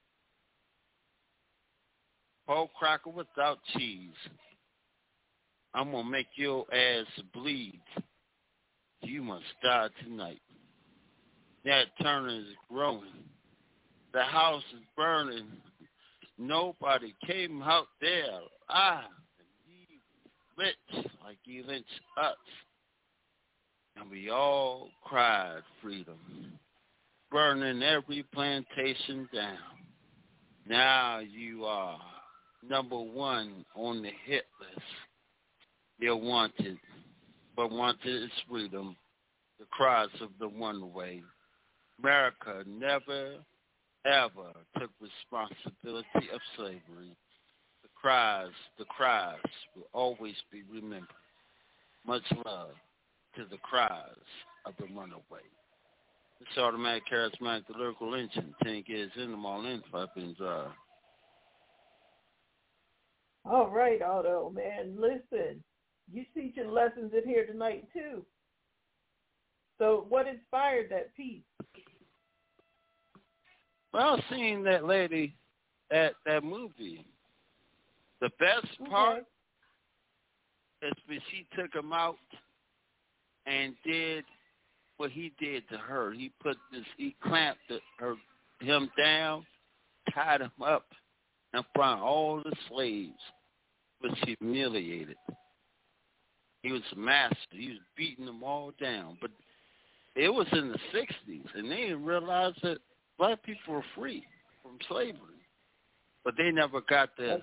Pork cracker without cheese. I'm gonna make your ass bleed. You must die tonight. That Turner is growing. The house is burning. Nobody came out there. He lynched like he lynched us. And we all cried freedom, burning every plantation down. Now you are number one on the hit list. You're wanted, but wanted is freedom, the cries of the runaway. America never, ever took responsibility of slavery. The cries will always be remembered. Much love to the cries of the runaway. This automatic, charismatic, the lyrical engine. 10 kids in them all in, 5 pins dry. All right, Otto, man. Listen, you teaching lessons in here tonight, too. So what inspired that piece? Well, seeing that lady at that movie, the best part is when she took him out and did what he did to her. He clamped him down, tied him up in front of all the slaves, was humiliated. He was a master. He was beating them all down. But it was in the 60s, and they didn't realize that black people were free from slavery. But they never got the,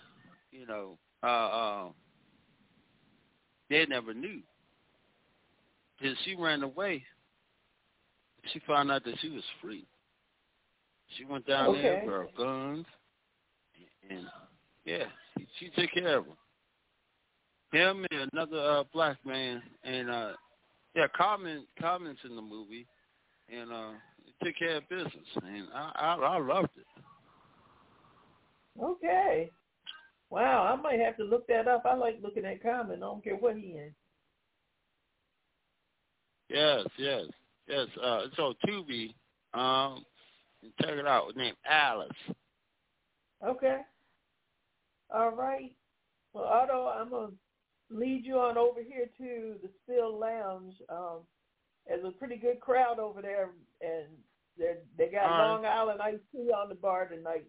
they never knew. Because she ran away. She found out that she was free. She went down there with her guns, and she took care of him. Him and another black man, and Carmen's in the movie, and he took care of business, and I loved it. Okay. Wow, I might have to look that up. I like looking at Carmen. I don't care what he in. Yes. It's on Tubi. and check it out. Her name Alice. Okay. All right. Well, Otto, I'm going to lead you on over here to the Still Lounge. There's a pretty good crowd over there, and they got Long Island iced tea on the bar tonight.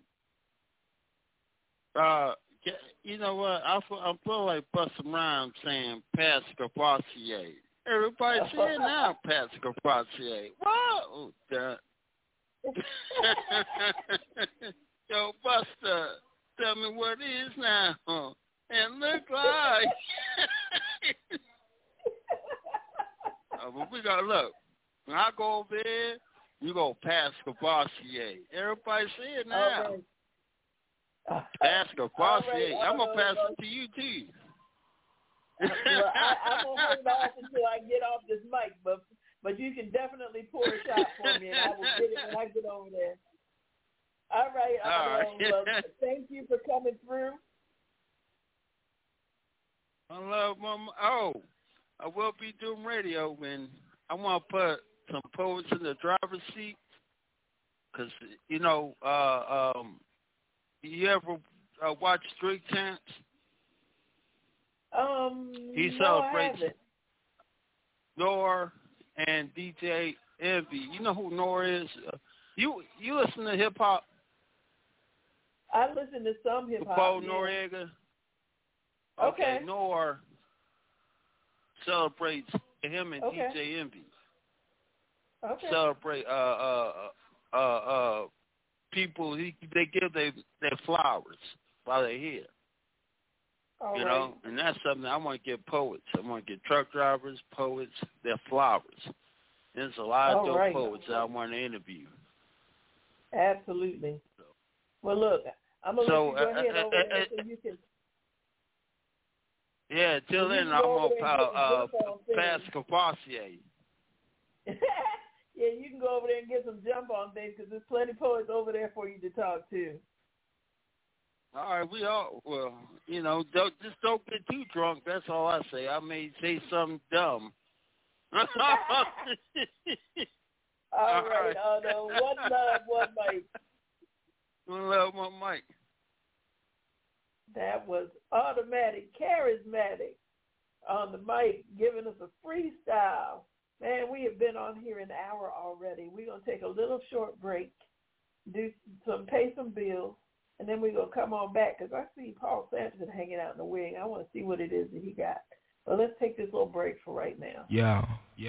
You know what? I feel like busting around saying Pascal Bossier. Everybody's saying now Pascal Bossier. Whoa! Yo, Buster, tell me what it is now. And look like. But we got to look. When I go over there, you go Pascal Bossier. Everybody say it now. Right. Pascal Bossier. Right. I'm going to pass it to you, too. Well, I'm going to hold off until I get off this mic, but you can definitely pour a shot for me, and I will get it when I get over there. All right. Well, thank you for coming through. I love Mama. I will be doing radio, and I want to put some poets in the driver's seat because, you know, you ever watch Street Champs? He celebrates Nor and DJ Envy. You know who Nor is? You listen to hip hop? I listen to some hip hop. Bo Noriega. Okay. Nor celebrates him and DJ Envy. Okay. Celebrate people. They give their flowers while they're here. All you right. know, and that's something I want to give poets. I want to give truck drivers, poets, their flowers. There's a lot of dope poets that I want to interview. Absolutely. Well, look, I'm going to let you go ahead over there so you can. Yeah, till then, I'm going to Pascal Bossier. Yeah, you can go over there and get some jump on things because there's plenty of poets over there for you to talk to. All right, well, you know, don't get too drunk. That's all I say. I may say something dumb. All right. No, one love, one mic. One love, one mic. That was Automatic, Charismatic on the mic, giving us a freestyle. Man, we have been on here an hour already. We're going to take a little short break, pay some bills, and then we're going to come on back because I see Paul Sampson hanging out in the wing. I want to see what it is that he got. So let's take this little break for right now. Yeah.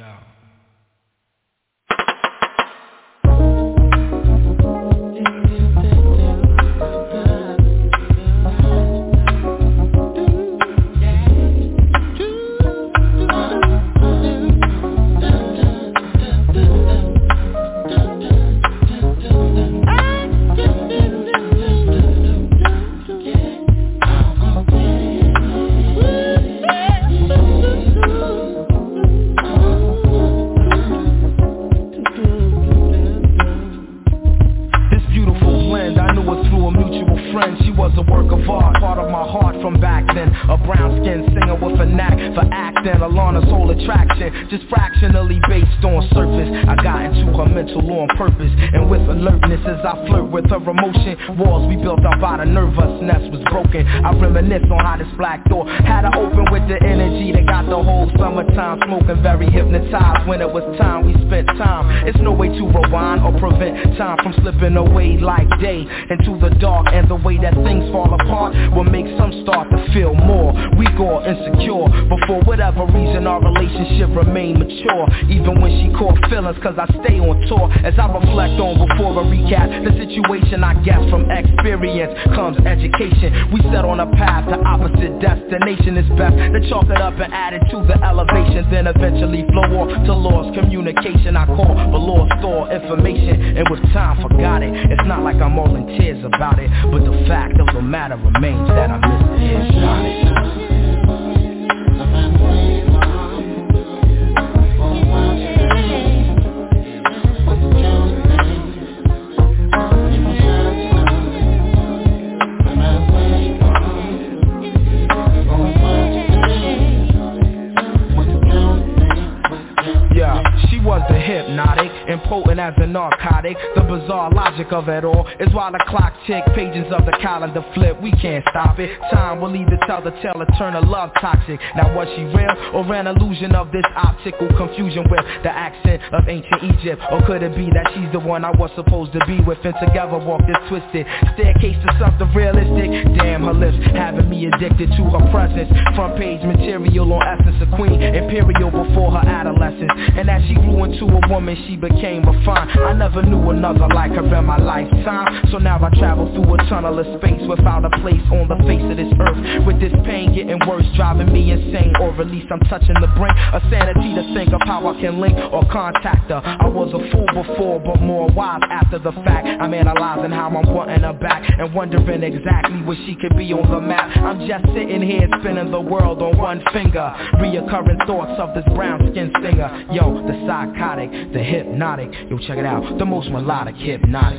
Just fractionally based on surface, I got into her mental on purpose, and with alertness as I flirt with her emotion, walls we built up out of nervousness was broken. I reminisce on how this black door had her open with the energy that got the whole summertime smoking, very hypnotized. When it was time, we spent time. It's no way to rewind or prevent time from slipping away like day into the dark, and the way that things fall apart will make some start to feel more weak or insecure, but for whatever reason our relationship remain mature, even when she caught feelings, cause I stay on tour. As I reflect on before a recap the situation, I guess from experience comes education. We set on a path to opposite destination. It's best to chalk it up and add it to the elevation, then eventually flow on to lost communication. I call for lost store information, and with time forgot it. It's not like I'm all in tears about it, but the fact of the matter remains that I miss the inside. Was the hypnotic, impotent as as a narcotic. The bizarre logic of it all is while the clock tick, pages of the calendar flip, we can't stop it. Time will either tell the tale or turn a love toxic. Now was she real or an illusion of this optical confusion with the accent of ancient Egypt? Or could it be that she's the one I was supposed to be with and together walk this twisted staircase to something realistic? Damn, her lips having me addicted to her presence. Front page material on Essence of Queen Imperial before her adolescence. And as she grew into a woman, she became refined. I never knew another like her in my lifetime. So now I travel through a tunnel of space without a place on the face of this earth. With this pain getting worse, driving me insane. Or at least I'm touching the brink of sanity to think of how I can link or contact her. I was a fool before, but more wise after the fact. I'm analyzing how I'm wanting her back and wondering exactly where she could be on the map. I'm just sitting here spinning the world on one finger. Reoccurring thoughts of this brown skin singer. Yo, the psychotic, the hypnotic. Yo, check it out, the most melodic hypnotic.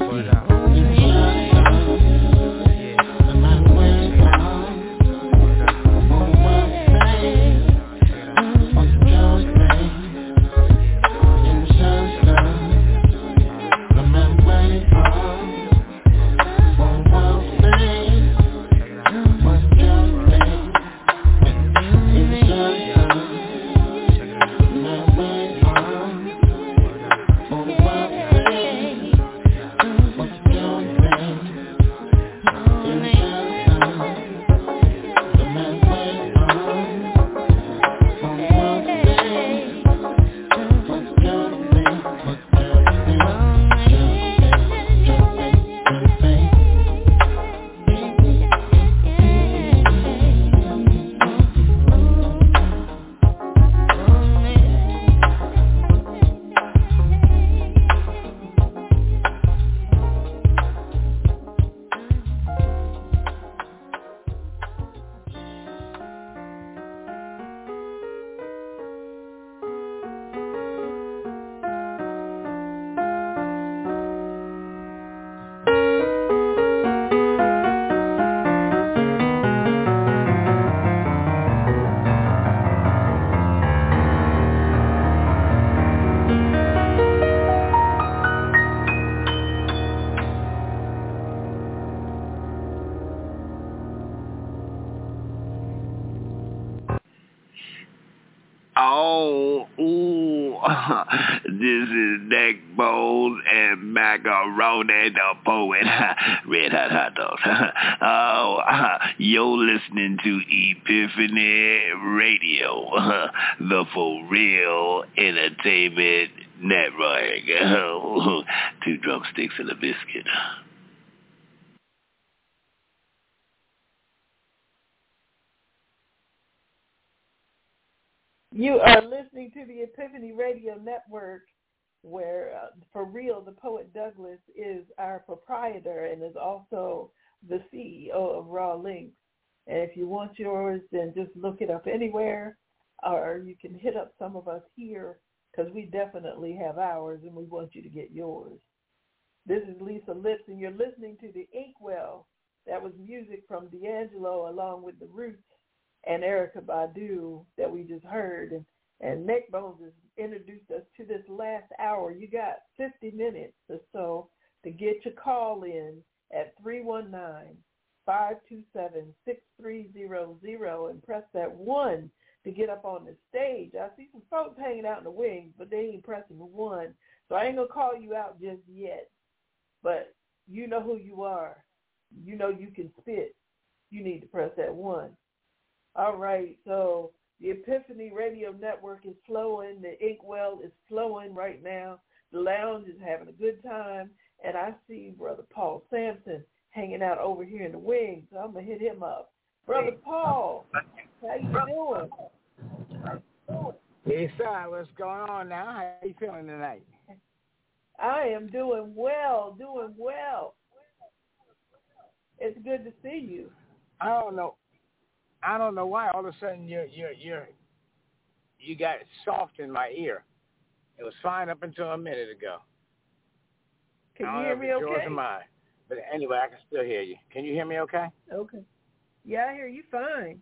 This is Neckbone and Macaroni the Poet. Red Hot Dog. You're listening to Epiphany Radio, the For Real Entertainment Network. 2 drumsticks and a biscuit. You are listening to the Epiphany Radio Network, where For Real, the Poet Douglas is our proprietor and is also the CEO of Raw Links. And if you want yours, then just look it up anywhere, or you can hit up some of us here, because we definitely have ours and we want you to get yours. This is Lisa Lips, and you're listening to the Inkwell. That was music from D'Angelo along with the Roots and Erykah Badu that we just heard. And Neckbones has introduced us to this last hour. You got 50 minutes or so to get your call in at 319-527-6300 and press that 1 to get up on the stage. I see some folks hanging out in the wings, but they ain't pressing the 1. So I ain't going to call you out just yet. But you know who you are. You know you can spit. You need to press that 1. All right, so the Epiphany Radio Network is flowing. The Inkwell is flowing right now. The lounge is having a good time. And I see Brother Paul Sampson hanging out over here in the wings, so I'm going to hit him up. Brother Paul, how you doing? Hey, sir, what's going on now? How are you feeling tonight? I am doing well. It's good to see you. I don't know why all of a sudden you got soft in my ear. It was fine up until a minute ago. Can you hear me okay? Yours or mine. But anyway, I can still hear you. Can you hear me okay? Okay. Yeah, I hear you fine.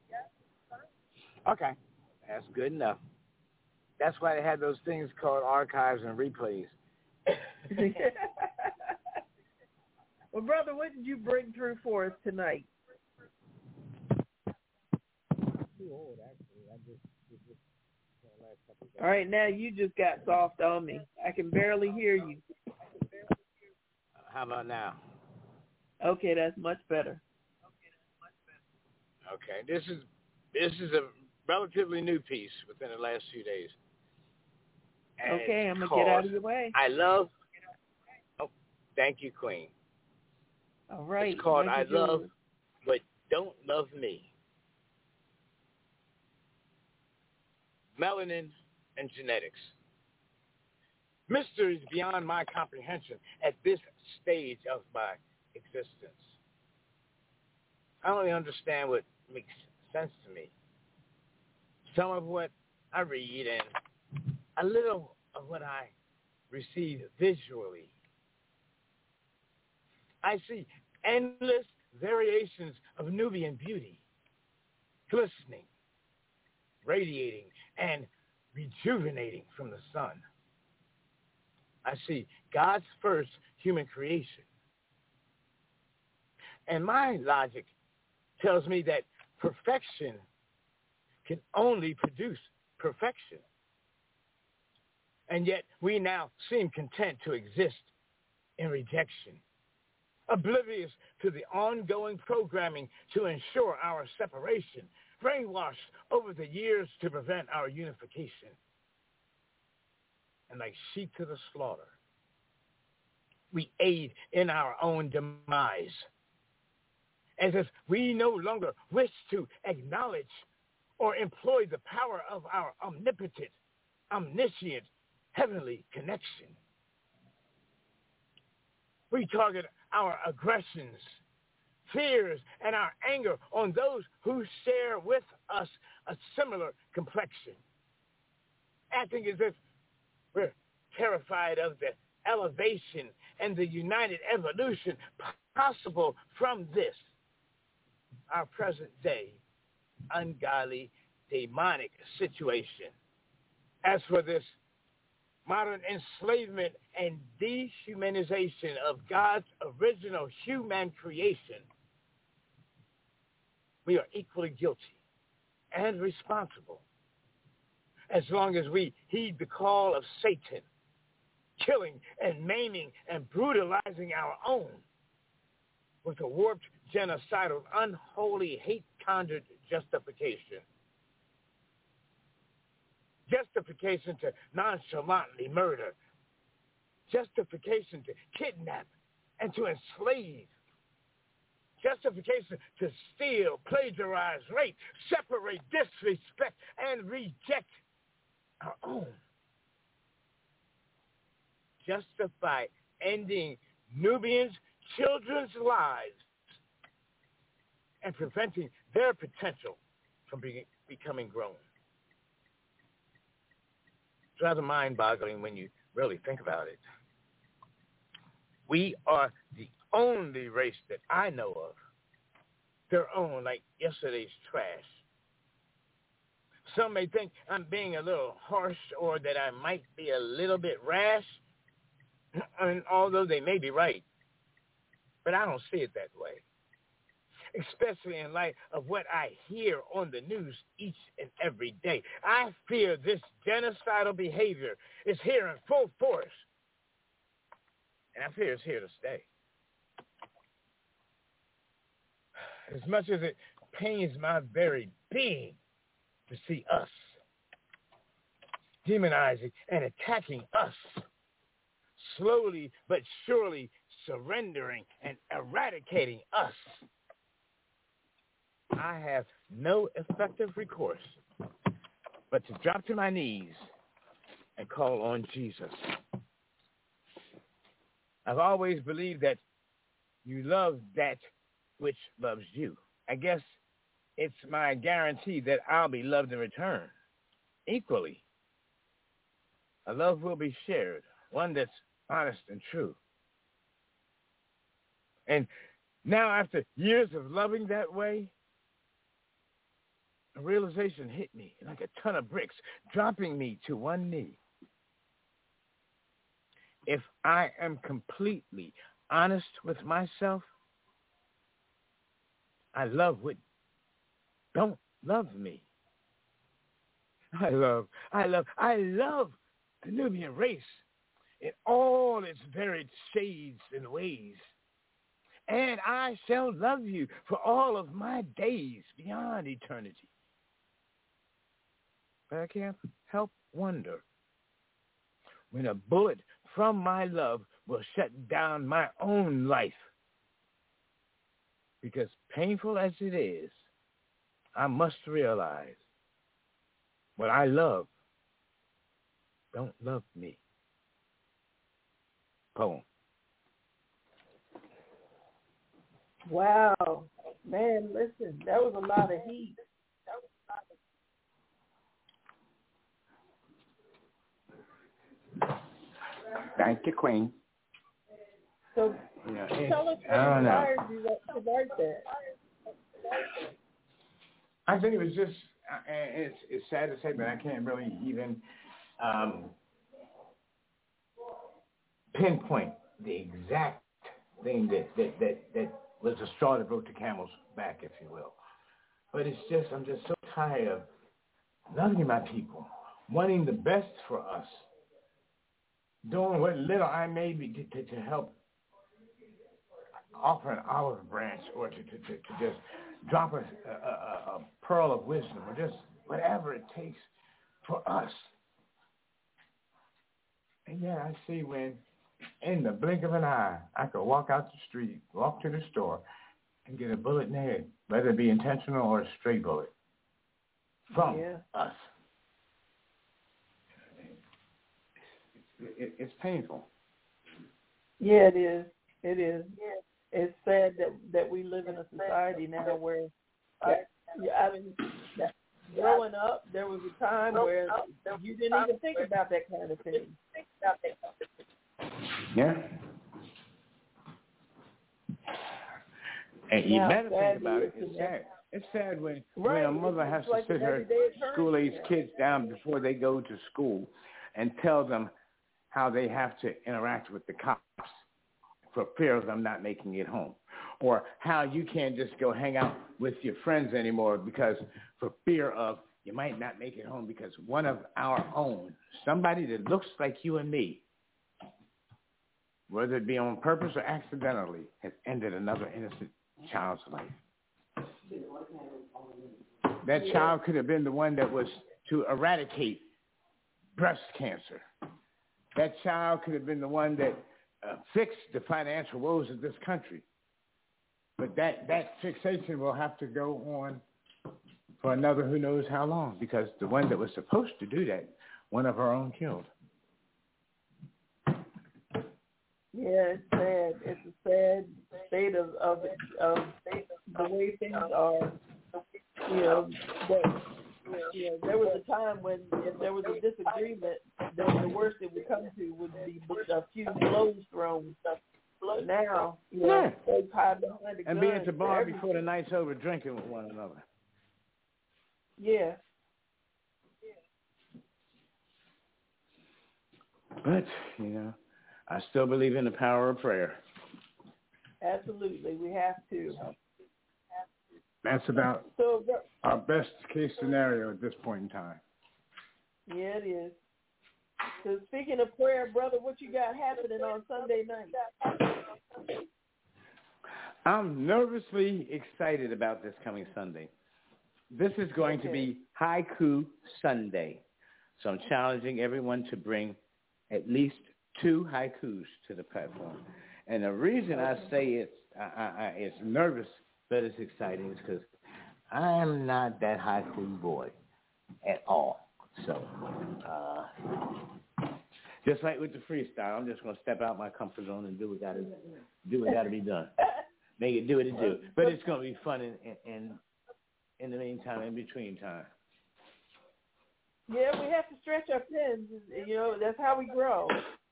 Okay. That's good enough. That's why they had those things called archives and replays. Well, brother, what did you bring through for us tonight? All right, now you just got soft on me. I can barely hear you. How about now? Okay, that's much better. Okay, this is a relatively new piece within the last few days. And okay, I'm going to get out of your way. Oh, thank you, Queen. All right. It's called I Love, But Don't Love Me. Melanin and genetics. Mysteries beyond my comprehension at this stage of my existence. I only understand what makes sense to me. Some of what I read and a little of what I receive visually. I see endless variations of Nubian beauty, glistening, radiating, and rejuvenating from the sun. I see God's first human creation. And my logic tells me that perfection can only produce perfection. And yet we now seem content to exist in rejection, oblivious to the ongoing programming to ensure our separation, brainwashed over the years to prevent our unification. And like sheep to the slaughter, we aid in our own demise, as if we no longer wish to acknowledge or employ the power of our omnipotent, omniscient, heavenly connection. We target our aggressions, fears, and our anger on those who share with us a similar complexion, acting as if we're terrified of the elevation and the united evolution possible from this, our present day, ungodly, demonic situation. As for this modern enslavement and dehumanization of God's original human creation, we are equally guilty and responsible as long as we heed the call of Satan, killing and maiming and brutalizing our own with a warped, genocidal, unholy, hate-conjured justification. Justification to nonchalantly murder. Justification to kidnap and to enslave. Justification to steal, plagiarize, rape, separate, disrespect, and reject our own. Justify ending Nubians' children's lives and preventing their potential from becoming grown. It's rather mind-boggling when you really think about it. We are the only race that I know of, their own, like yesterday's trash. Some may think I'm being a little harsh or that I might be a little bit rash, and although they may be right, but I don't see it that way, especially in light of what I hear on the news each and every day. I fear this genocidal behavior is here in full force, and I fear it's here to stay. As much as it pains my very being to see us demonizing and attacking us, slowly but surely surrendering and eradicating us, I have no effective recourse but to drop to my knees and call on Jesus. I've always believed that you love that which loves you. I guess it's my guarantee that I'll be loved in return, equally. A love will be shared, one that's honest and true. And now, after years of loving that way, a realization hit me like a ton of bricks, dropping me to one knee. if I am completely honest with myself, I love what don't love me. I love the Nubian race in all its varied shades and ways. And I shall love you for all of my days beyond eternity. But I can't help wonder when a bullet from my love will shut down my own life. Because painful as it is, I must realize what I love don't love me. Poem. Wow. Man, listen, that was a lot of heat. Thank you, Queen. So tell us what inspired you to write that. I think it was just, it's sad to say, but I can't really even pinpoint the exact thing that was the straw that broke the camel's back, if you will. But it's just, I'm just so tired of loving my people, wanting the best for us, doing what little I may be to help offer an olive branch or to just drop a pearl of wisdom or just whatever it takes for us. And yet I see when in the blink of an eye, I could walk out the street, walk to the store, and get a bullet in the head, whether it be intentional or a stray bullet from us. It's painful. Yeah, it is. It is. It's sad that we live in a society now where, growing up, there was a time where you didn't even think about that kind of thing. Yeah. And you better think about it. It's sad. It's sad when a mother has to sit her school-age kids down before they go to school and tell them how they have to interact with the cops for fear of them not making it home, or how you can't just go hang out with your friends anymore because for fear of you might not make it home because one of our own, somebody that looks like you and me, whether it be on purpose or accidentally, has ended another innocent child's life. That child could have been the one that was to eradicate breast cancer. That child could have been the one that fixed the financial woes of this country. But that fixation will have to go on for another who knows how long, because the one that was supposed to do that, one of our own killed. Yeah, it's sad. It's a sad state of the way things are. There was a time when if there was a disagreement, then the worst it would come to would be a few blows thrown. Now, they hide behind the gun. And be at the bar before the night's over drinking with one another. Yeah. But, I still believe in the power of prayer. Absolutely. We have to. That's about our best case scenario at this point in time. Yeah, it is. So speaking of prayer, brother, what you got happening on Sunday night? I'm nervously excited about this coming Sunday. This is going to be Haiku Sunday. So I'm challenging everyone to bring at least 2 haikus to the platform. And the reason I say it's nervous but it's exciting is because I'm not that haiku boy at all. So just like with the freestyle, I'm just going to step out my comfort zone and do what got to be done. Make it do what it do. But it's going to be fun in the meantime, in between time. Yeah, we have to stretch our pens. That's how we grow.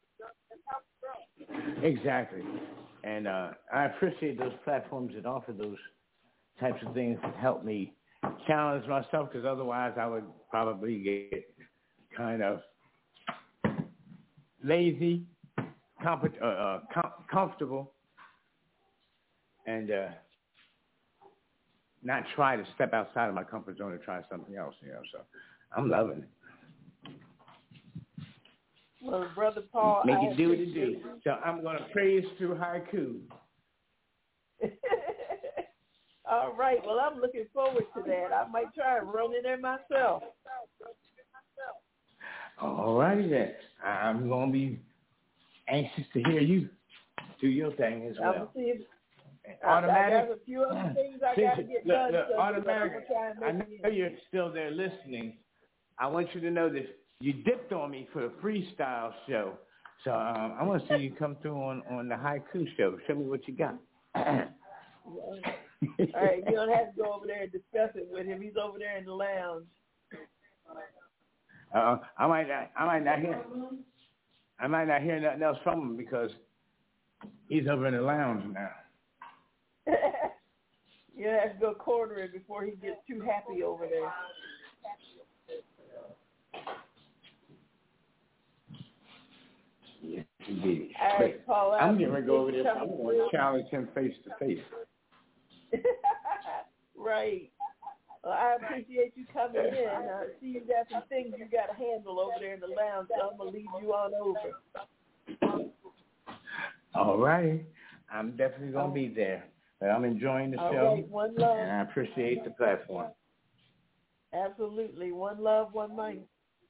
Exactly. And I appreciate those platforms that offer those types of things that help me challenge myself, because otherwise I would probably get kind of lazy comfortable and not try to step outside of my comfort zone and try something else, so I'm loving it. Well, Brother Paul, make it do what it do. So I'm going to praise through haiku. All right. Well, I'm looking forward to that. I might try and run in there myself. All righty then. I'm going to be anxious to hear you do your thing as well. Automatic. I got a few other things I got to get done. Look, Automatic, I know you're still there listening. I want you to know that you dipped on me for the freestyle show. So I want to see you come through on the haiku show. Show me what you got. All right, you don't have to go over there and discuss it with him. He's over there in the lounge. I might not hear nothing else from him because he's over in the lounge now. You have to go corner it before he gets too happy over there. Yes, indeed. Right, Paul, I'm getting ready to go over there. I'm going to challenge him face to face. Right. Well, I appreciate you coming in. I see you got some things you got to handle over there in the lounge, so I'm going to leave you on over. All right. I'm definitely going to be there. But I'm enjoying the show, right, one love. And I appreciate the platform. Absolutely. One love, one mic.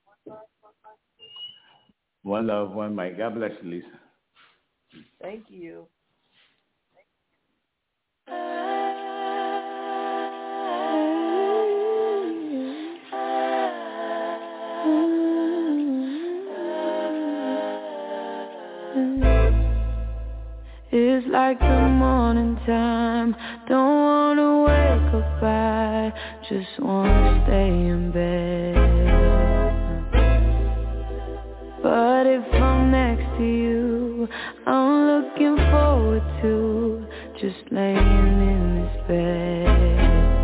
One love, one mic. God bless you, Lisa. Thank you. It's like the morning time. Don't wanna wake up, I just wanna stay in bed. But if I'm next to you, I'm looking forward to just laying in this bed.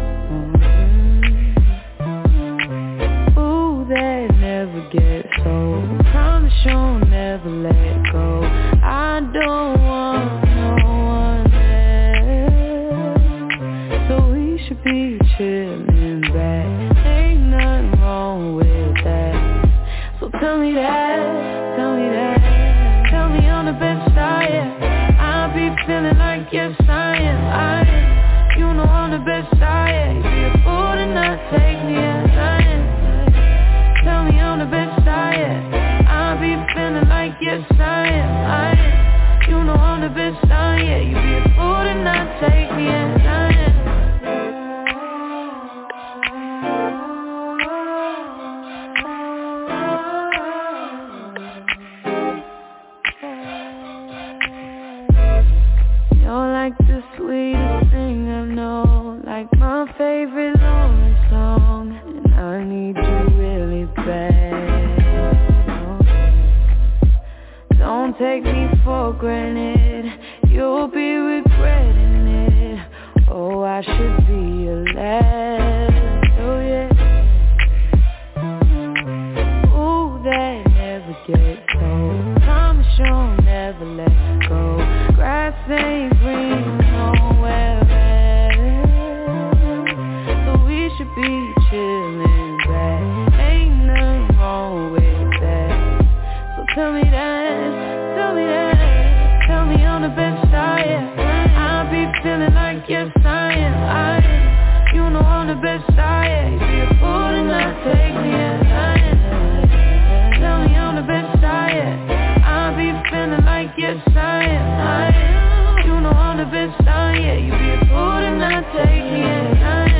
Ooh, that never gets old. Promise you'll never let go. I don't want no one else, so we should be chilling back. Ain't nothing wrong with that. So tell me that, tell me that. Tell me on the best side, yeah. I'll be feeling like yes I am. You know I'm the best side, yeah. Be a fool to not take me as I am. Tell me on the best side, yeah. I'll be feeling like yes I am. You know I'm the best side, yeah. You be a fool to not take me as I am. You're like the sweetest thing I know, like my favorite lonely song, and I need you really bad. Don't take me for granted, you'll be regretting it. Oh, I should be your last, oh yeah. Ooh, that never gets old. Promise you'll never let go. Grass ain't green nowhere else, so we should be chilling back. Ain't nothing wrong with that. So tell me that, tell me that. Tell me on the best side, yeah. I'll be feeling like yes I am. You know I'm the best side, yeah. You be a fool to not take me as I am. Tell me on the best side, yeah. I'll be feeling like yes I am. You know I'm the best side, yeah. You be a fool to not take me as I am.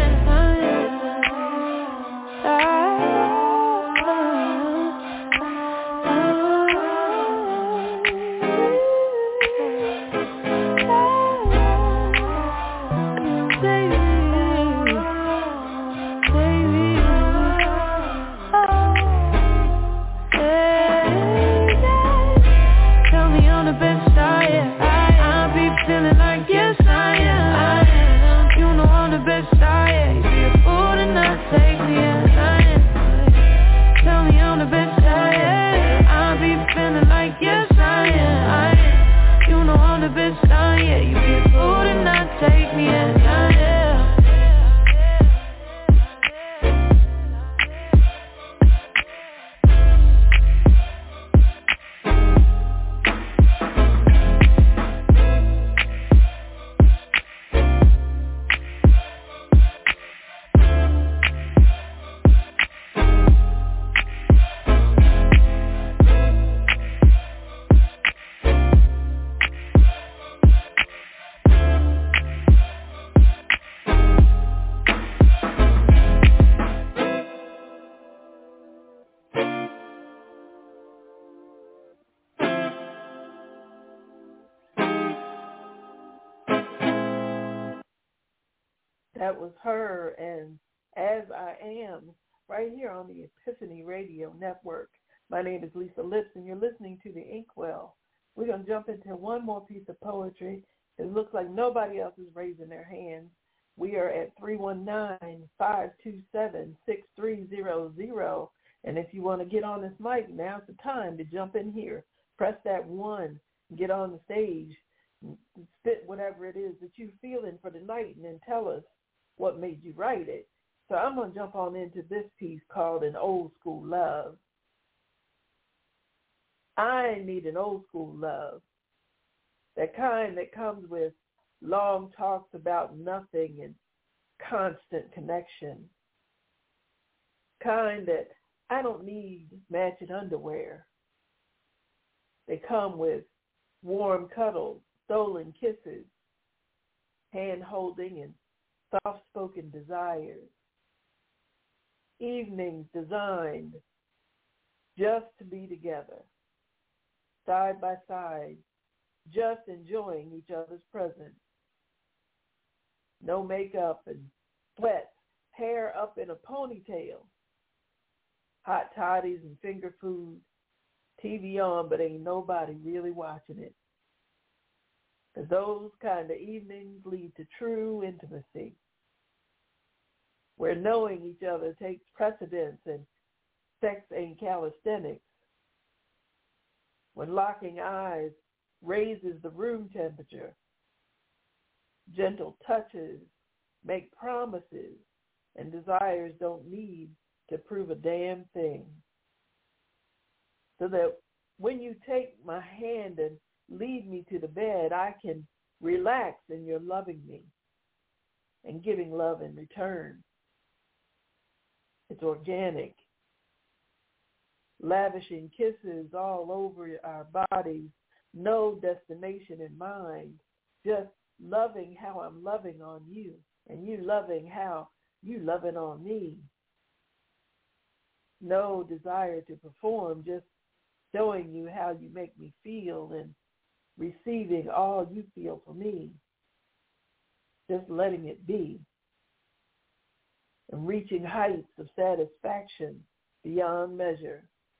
That was her and As I Am, right here on the Epiphany Radio Network. My name is Lisa Lips, and you're listening to The Inkwell. We're going to jump into one more piece of poetry. It looks like nobody else is raising their hands. We are at 319-527-6300. And if you want to get on this mic, now's the time to jump in here. Press that 1, get on the stage, spit whatever it is that you're feeling for the night, and then tell us what made you write it. So I'm going to jump on into this piece called An Old School Love. I need an old school love, that kind that comes with long talks about nothing and constant connection, kind that I don't need matching underwear. They come with warm cuddles, stolen kisses, hand-holding, and soft-spoken desires. Evenings designed just to be together, side by side, just enjoying each other's presence. No makeup and sweat, hair up in a ponytail, hot toddies and finger food, TV on, but ain't nobody really watching it. 'Cause those kind of evenings lead to true intimacy, where knowing each other takes precedence and sex ain't calisthenics, when locking eyes raises the room temperature, gentle touches make promises, and desires don't need to prove a damn thing. So that when you take my hand and lead me to the bed, I can relax in your loving me and giving love in return. It's organic, lavishing kisses all over our bodies, no destination in mind, just loving how I'm loving on you and you loving how you loving on me. No desire to perform, just showing you how you make me feel and receiving all you feel for me. Just letting it be. And reaching heights of satisfaction beyond measure.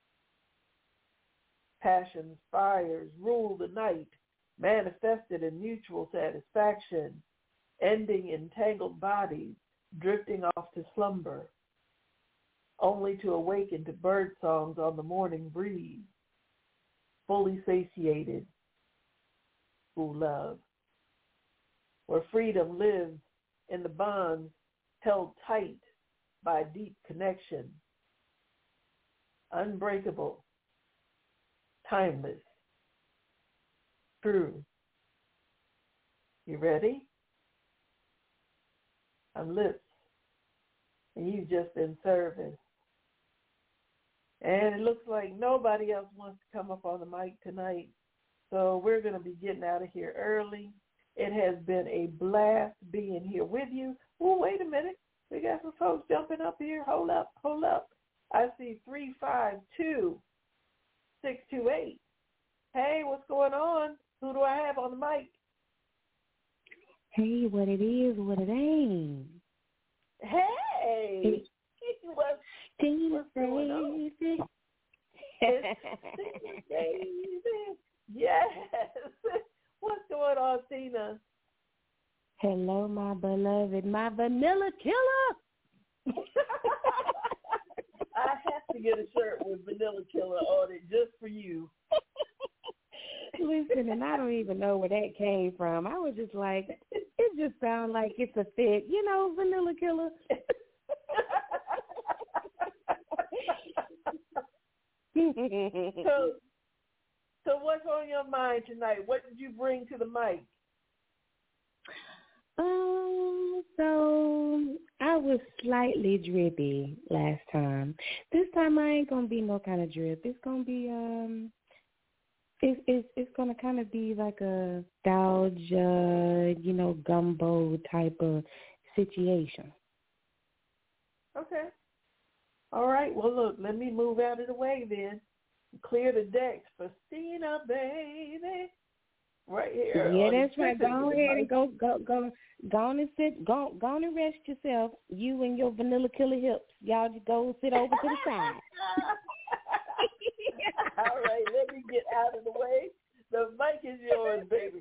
Passion's fires rule the night, manifested in mutual satisfaction, ending in tangled bodies, drifting off to slumber, only to awaken to bird songs on the morning breeze, fully satiated, who love, where freedom lives in the bonds held tight by deep connection, unbreakable, timeless, true. You ready? I'm Lips, and you've just been service. And it looks like nobody else wants to come up on the mic tonight, so we're going to be getting out of here early. It has been a blast being here with you. Oh, wait a minute. We got some folks jumping up here. Hold up. I see 352-628. Hey, what's going on? Who do I have on the mic? Hey, what it is, what it ain't. Hey. What's going on? Baby. Yes. What's going on, Tina? Hello, my beloved, my vanilla killer. I have to get a shirt with Vanilla Killer on it just for you. Listen, and I don't even know where that came from. I was just like, it just sounds like it's a fit, Vanilla Killer. So what's on your mind tonight? What did you bring to the mic? So I was slightly drippy last time. This time I ain't gonna be no kind of drip. It's gonna be it's gonna kind of be like a nostalgia, gumbo type of situation. Okay. All right. Well, look, let me move out of the way then. Clear the decks for Stina, baby. right here. Yeah, that's right. Go ahead and go on and sit. Go on and rest yourself. You and your vanilla killer hips. Y'all just go sit over to the side. All right, let me get out of the way. The mic is yours, baby.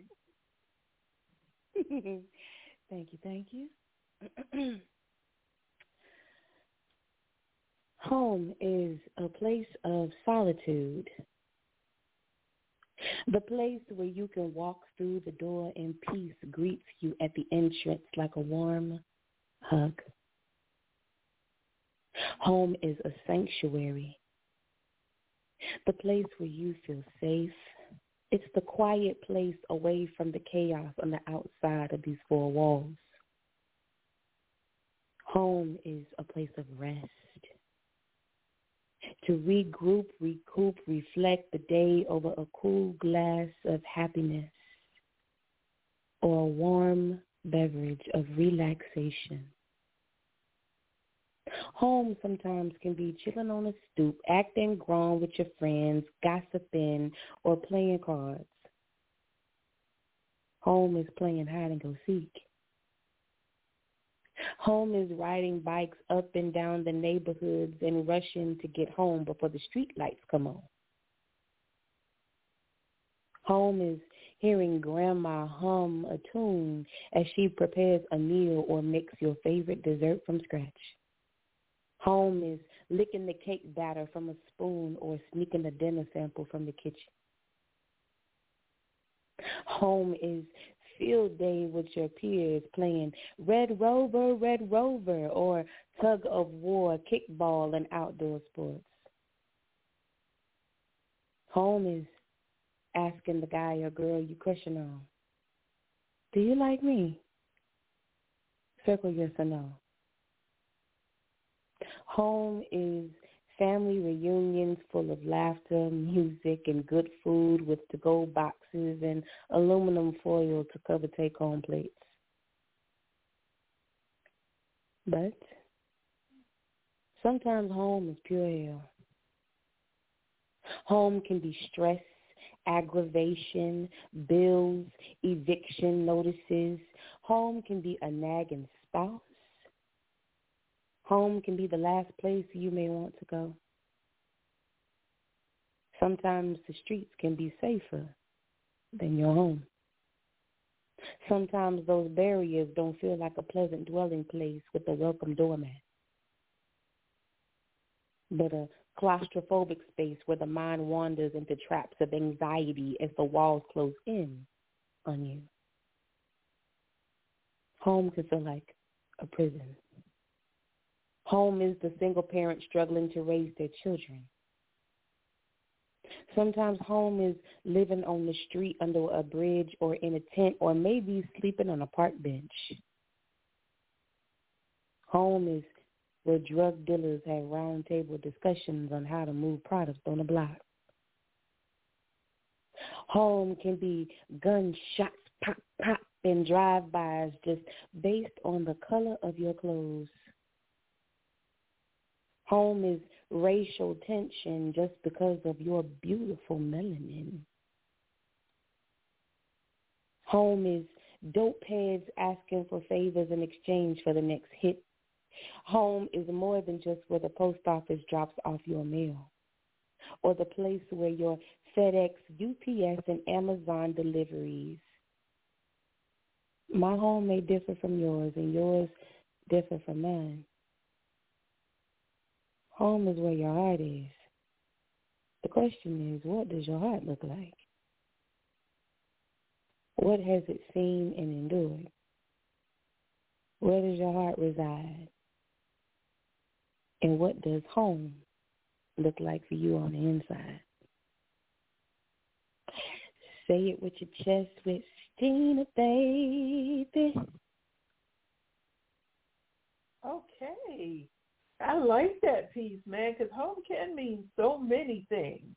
Thank you. Home is a place of solitude. The place where you can walk through the door and peace greets you at the entrance like a warm hug. Home is a sanctuary. The place where you feel safe. It's the quiet place away from the chaos on the outside of these four walls. Home is a place of rest. To regroup, recoup, reflect the day over a cool glass of happiness or a warm beverage of relaxation. Home sometimes can be chilling on a stoop, acting grown with your friends, gossiping, or playing cards. Home is playing hide and go seek. Home is riding bikes up and down the neighborhoods and rushing to get home before the street lights come on. Home is hearing grandma hum a tune as she prepares a meal or makes your favorite dessert from scratch. Home is licking the cake batter from a spoon or sneaking a dinner sample from the kitchen. Home is field day with your peers playing Red Rover, or tug of war, kickball, and outdoor sports. Home is asking the guy or girl you crushing on, do you like me? Circle yes or no. Home is family reunions full of laughter, music, and good food with to-go boxes and aluminum foil to cover take-home plates. But sometimes home is pure hell. Home can be stress, aggravation, bills, eviction notices. Home can be a nagging spouse. Home can be the last place you may want to go. Sometimes the streets can be safer than your home. Sometimes those barriers don't feel like a pleasant dwelling place with a welcome doormat, but a claustrophobic space where the mind wanders into traps of anxiety as the walls close in on you. Home can feel like a prison. Home is the single parent struggling to raise their children. Sometimes home is living on the street under a bridge or in a tent or maybe sleeping on a park bench. Home is where drug dealers have round table discussions on how to move products on the block. Home can be gunshots, pop, pop, and drive-bys just based on the color of your clothes. Home is racial tension just because of your beautiful melanin. Home is dope heads asking for favors in exchange for the next hit. Home is more than just where the post office drops off your mail or the place where your FedEx, UPS, and Amazon deliveries. My home may differ from yours and yours differ from mine. Home is where your heart is. The question is, what does your heart look like? What has it seen and endured? Where does your heart reside? And what does home look like for you on the inside? Say it with your chest with Stina, baby. Okay. I like that piece, man, because home can mean so many things.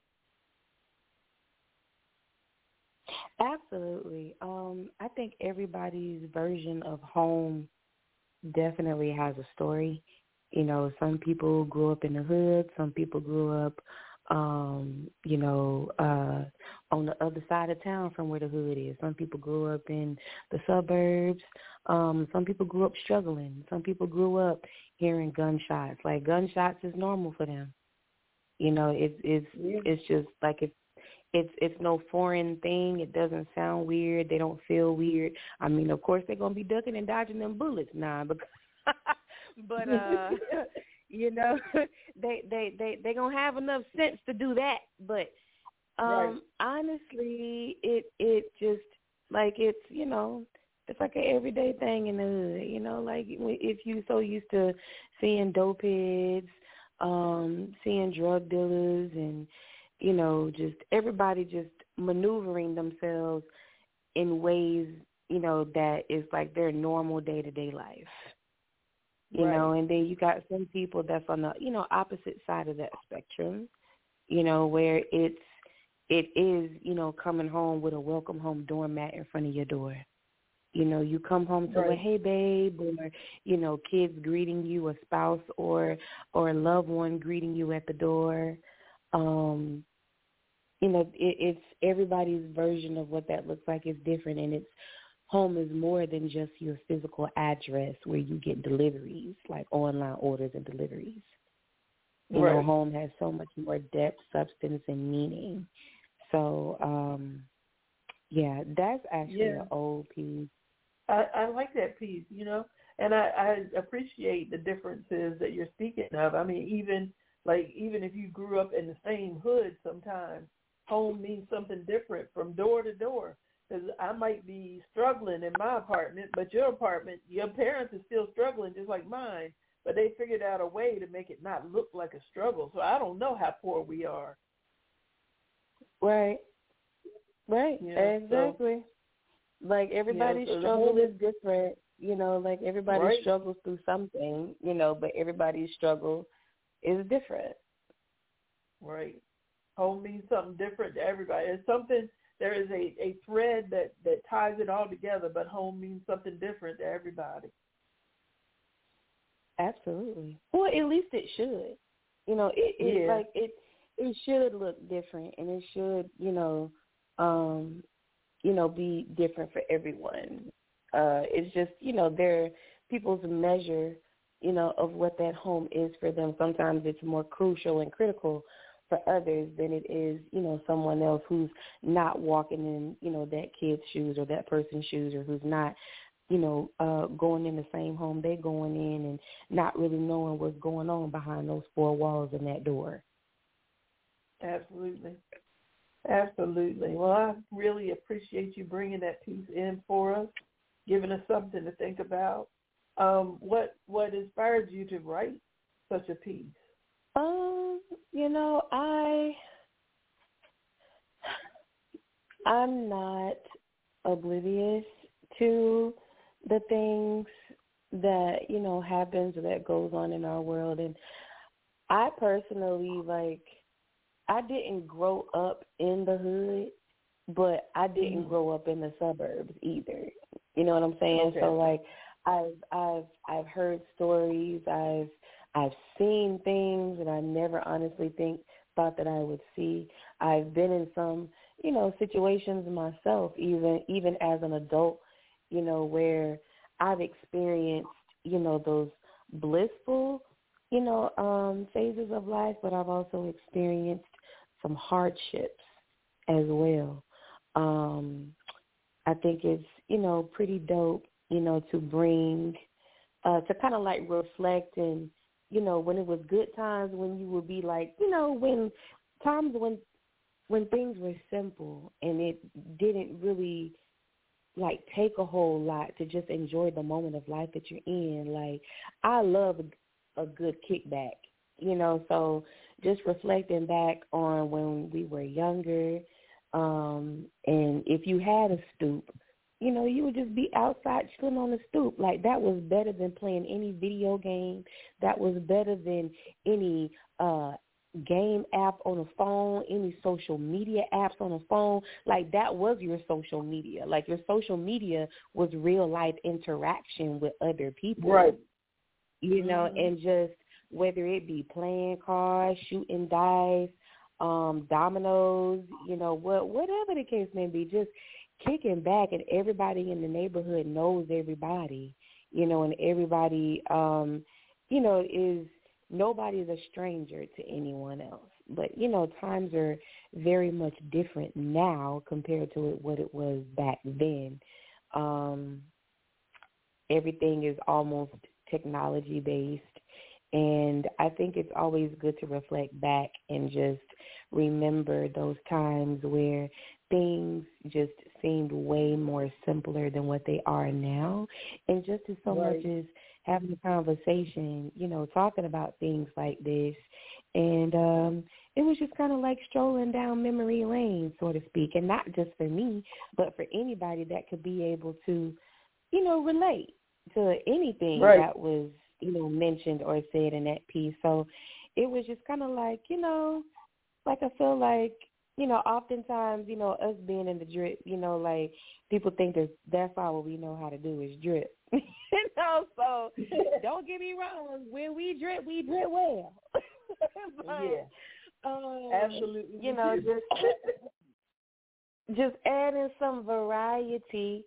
Absolutely. I think everybody's version of home definitely has a story. You know, some people grew up in the hood. Some people grew up on the other side of town from where the hood is. Some people grew up in the suburbs. Some people grew up struggling. Some people grew up hearing gunshots. Like, gunshots is normal for them. It's just like it's no foreign thing. It doesn't sound weird. They don't feel weird. I mean, of course, they're going to be ducking and dodging them bullets now, but they going to have enough sense to do that. But honestly, it just, like, it's, it's like an everyday thing in the hood, like if you so used to seeing dope heads, seeing drug dealers and, just everybody just maneuvering themselves in ways, that is like their normal day-to-day life, and then you got some people that's on the, opposite side of that spectrum, where it is, coming home with a welcome home doormat in front of your door. You come home to a hey babe, or, kids greeting you, a spouse or a loved one greeting you at the door. It's everybody's version of what that looks like is different, and it's home is more than just your physical address where you get deliveries, like online orders and deliveries. Home has so much more depth, substance, and meaning. So, that's actually an old piece. I like that piece, and I appreciate the differences that you're speaking of. I mean, even if you grew up in the same hood, sometimes home means something different from door to door. Because I might be struggling in my apartment, but your apartment, your parents are still struggling just like mine, but they figured out a way to make it not look like a struggle. So I don't know how poor we are. Right, exactly. Like, everybody's struggle is different, like everybody struggles through something, but everybody's struggle is different. Right. Home means something different to everybody. It's something, there is a thread that ties it all together, but home means something different to everybody. Absolutely. Well, at least it should. It should look different, and it should, be different for everyone. It's just, there people's measure, of what that home is for them. Sometimes it's more crucial and critical for others than it is, someone else who's not walking in, that kid's shoes or that person's shoes, or who's not, going in the same home they're going in and not really knowing what's going on behind those four walls and that door. Absolutely. Well, I really appreciate you bringing that piece in for us, giving us something to think about. What inspired you to write such a piece? I'm not oblivious to the things that, happens or that goes on in our world. And I personally, I didn't grow up in the hood, but I didn't grow up in the suburbs either. You know what I'm saying? Okay. So, I've heard stories, I've seen things that I never honestly thought that I would see. I've been in some, situations myself, even as an adult, where I've experienced, those blissful, phases of life, but I've also experienced some hardships as well. I think it's, pretty dope, to bring, to kind of reflect and, when it was good times, when you would be when times when things were simple and it didn't really take a whole lot to just enjoy the moment of life that you're in. I love a good kickback, so just reflecting back on when we were younger, and if you had a stoop, you would just be outside chilling on the stoop. That was better than playing any video game. That was better than any game app on a phone, any social media apps on a phone. That was your social media. Your social media was real life interaction with other people. Right. And just whether it be playing cards, shooting dice, dominoes, whatever the case may be, just kicking back, and everybody in the neighborhood knows everybody, and everybody, nobody's a stranger to anyone else. But, times are very much different now compared to what it was back then. Everything is almost technology-based, and I think it's always good to reflect back and just remember those times where things just seemed way more simpler than what they are now. And just as so much as having a conversation, talking about things like this. And it was just kind of like strolling down memory lane, so to speak, and not just for me, but for anybody that could be able to, relate to anything that was, mentioned or said in that piece. So it was just kind of like, like I feel like, oftentimes, us being in the drip, like people think that's all we know how to do is drip. So don't get me wrong. When we drip well. But, absolutely. Just adding some variety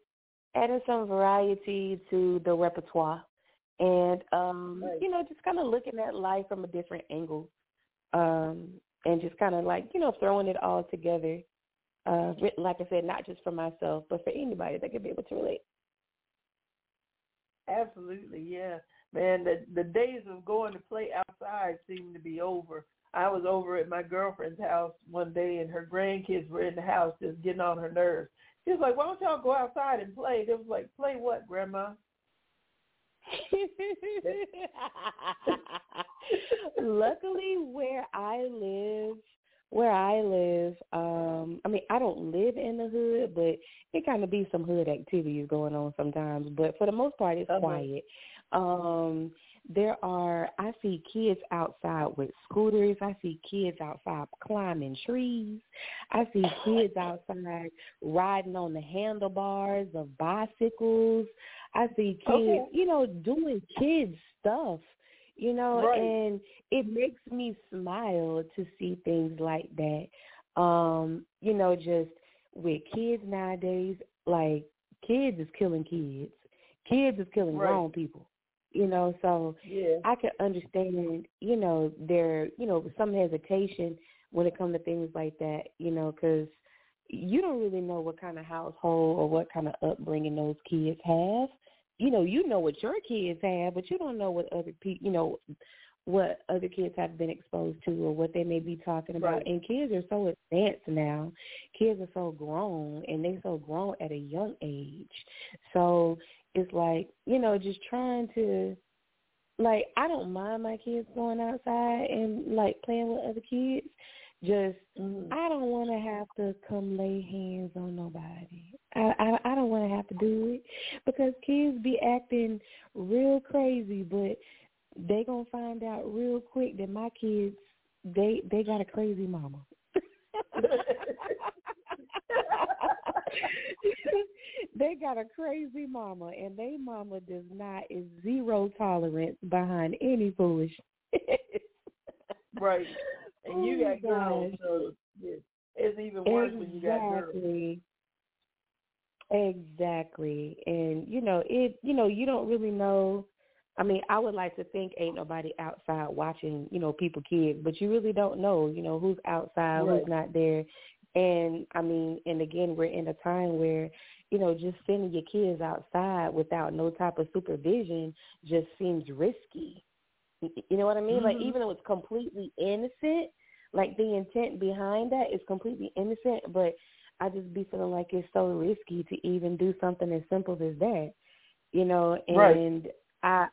to the repertoire, and just kind of looking at life from a different angle, and just kind of like throwing it all together. Like I said, not just for myself, but for anybody that could be able to relate. Absolutely, yeah. Man, the days of going to play outside seem to be over. I was over at my girlfriend's house one day, and her grandkids were in the house just getting on her nerves. She was like, why don't y'all go outside and play? They was like, play what, Grandma? Luckily, where I live, I don't live in the hood, but it kind of be some hood activities going on sometimes. But for the most part, it's quiet. I see kids outside with scooters. I see kids outside climbing trees. I see kids outside riding on the handlebars of bicycles. I see kids, doing kids stuff, and it makes me smile to see things like that. Just with kids nowadays, like kids is killing kids. Kids is killing grown people. So I can understand, their, some hesitation when it comes to things like that, because you don't really know what kind of household or what kind of upbringing those kids have. You know what your kids have, but you don't know what other people, what other kids have been exposed to or what they may be talking about. And kids are so advanced now. Kids are so grown, and they're so grown at a young age. So it's like, just trying to, like, I don't mind my kids going outside and, like, playing with other kids. Just, I don't want to have to come lay hands on nobody. I don't want to have to do it because kids be acting real crazy, but they going to find out real quick that my kids, they got a crazy mama. They got a crazy mama, and they mama is zero tolerance behind any foolishness. Right. And you got girls, so it's even worse when you got girls. Exactly. And, you don't really know. I mean, I would like to think ain't nobody outside watching, people kids, but you really don't know, who's outside, who's not there. And, I mean, and again, we're in a time where, just sending your kids outside without no type of supervision just seems risky. You know what I mean? Mm-hmm. Like, even though it's completely innocent, like the intent behind that is completely innocent, but I just be feeling like it's so risky to even do something as simple as that, and I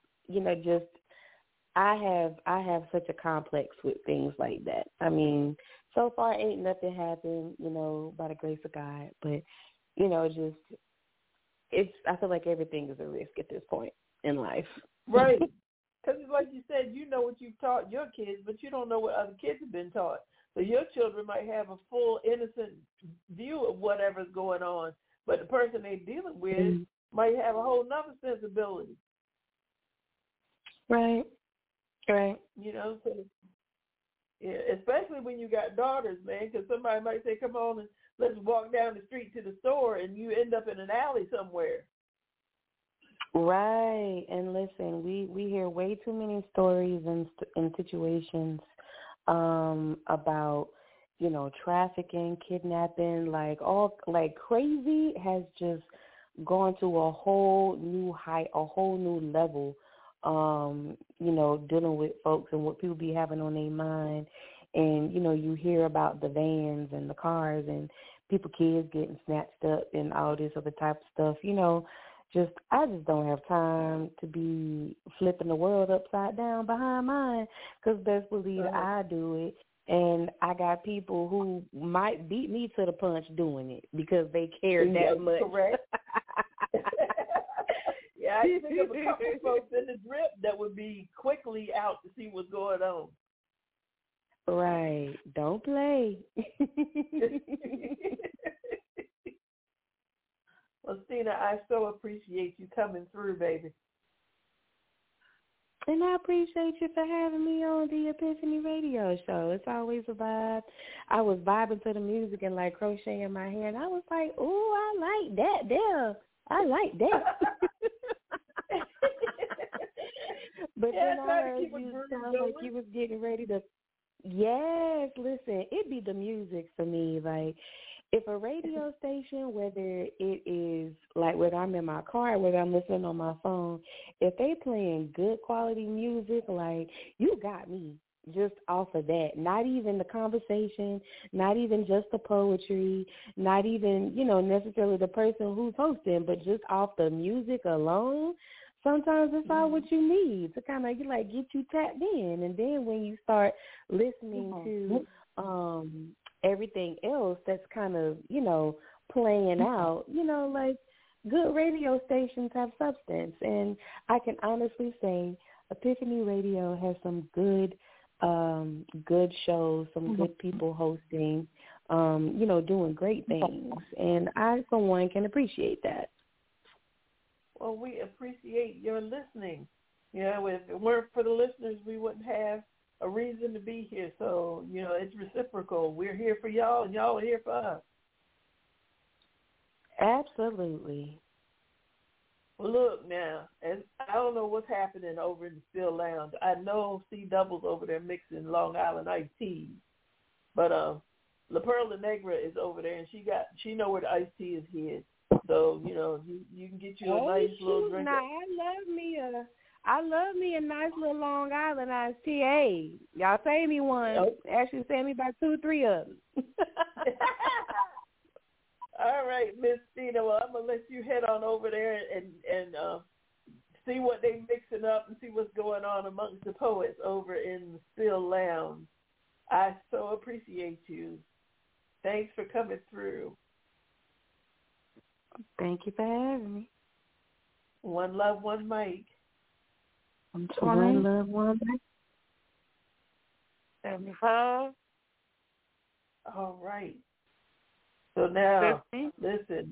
have such a complex with things like that. I mean, so far ain't nothing happened, by the grace of God, but, I feel like everything is a risk at this point in life. Right. Because like you said, you know what you've taught your kids, but you don't know what other kids have been taught. So your children might have a full innocent view of whatever's going on, but the person they're dealing with might have a whole nother sensibility. Right. So Yeah, especially when you got daughters, man, because somebody might say, come on and let's walk down the street to the store, and you end up in an alley somewhere. Right. And listen, we hear way too many stories and situations about, you know, trafficking, kidnapping, like crazy has just gone to a whole new height, a whole new level, you know, dealing with folks and what people be having on their mind. And, you know, you hear about the vans and the cars and kids getting snatched up and all this other type of stuff, you know. I just don't have time to be flipping the world upside down behind mine, because best believe I do it. And I got people who might beat me to the punch doing it because they care that much. Correct. Yeah, I think of a couple of folks in the drip that would be quickly out to see what's going on. Right. Don't play. Well, Stina, I so appreciate you coming through, baby. And I appreciate you for having me on the Epiphany Radio Show. It's always a vibe. I was vibing to the music and like crocheting my hair, and I was like, "Ooh, I like that there. I like that." But yeah, then I heard you sound like you was getting ready to. Yes, listen, it be the music for me. Like, if a radio station, whether it is like whether I'm in my car, whether I'm listening on my phone, if they playing good quality music, like, you got me just off of that. Not even the conversation, not even just the poetry, not even, you know, necessarily the person who's hosting, but just off the music alone. Sometimes it's all what you need to kind of like get you tapped in. And then when you start listening to everything else that's kind of, you know, playing out, you know, like good radio stations have substance. And I can honestly say Epiphany Radio has some good shows, some good people hosting, you know, doing great things. And I, for one, can appreciate that. Well, we appreciate your listening. You know, if it weren't for the listeners, we wouldn't have a reason to be here. So, you know, it's reciprocal. We're here for y'all, and y'all are here for us. Absolutely. Well, look now, and I don't know what's happening over in the Still Lounge. I know C Double's over there mixing Long Island iced teas, but La Perla Negra is over there, and she know where the iced tea is hid. So, you know, you can get you a nice little drink. Now, I love me a nice little Long Island iced tea. Hey, y'all save me one. Nope. Actually, save me about 2 or 3 of them. All right, Miss Stina. Well, I'm gonna let you head on over there and see what they mixing up and see what's going on amongst the poets over in the Still Lounge. I so appreciate you. Thanks for coming through. Thank you for having me. One love, one mic. I'm trying. One love, one mic. 75. All right. So now, 50. Listen.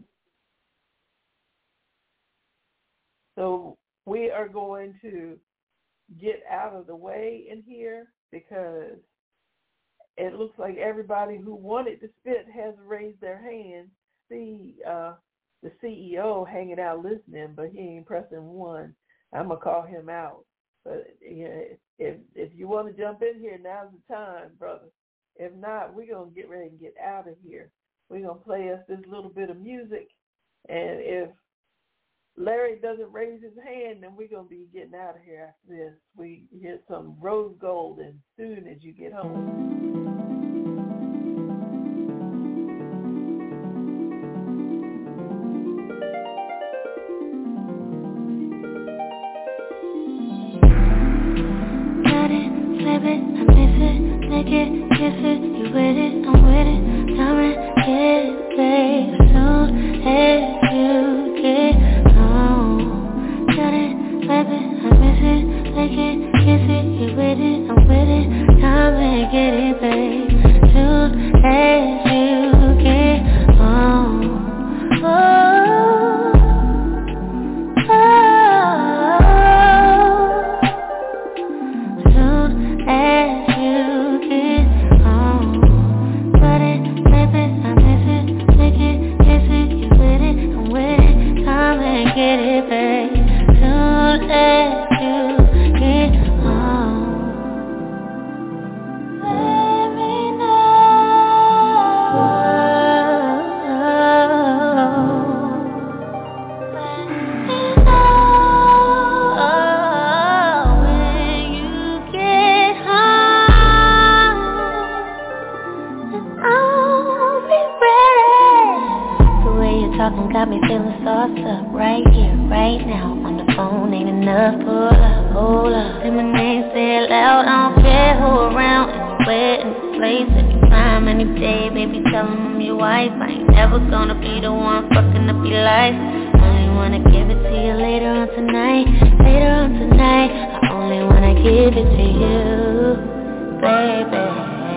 So we are going to get out of the way in here because it looks like everybody who wanted to spit has raised their hand. See, the CEO hanging out listening, but he ain't pressing one. I'm gonna call him out. But you know, if you want to jump in here, now's the time, brother. If not, we're gonna get ready and get out of here. We're gonna play us this little bit of music, and if Larry doesn't raise his hand, then we're gonna be getting out of here after this. We hear some Rose Gold as soon as you get home. Lick it, kiss it, you with it, I'm with it. Come and get it, babe. As soon as you get home. Got it, baby, I miss it. Lick it, kiss it, you with it, I'm with it. Come and get it, babe. As soon as you get home. Oh, oh. Soon as you get say my name, say it loud. I don't care who around, anywhere, in the place, anytime, any day. Baby, tell them I'm your wife. I ain't never gonna be the one fucking up your life. Only wanna give it to you later on tonight. Later on tonight, I only wanna give it to you, baby.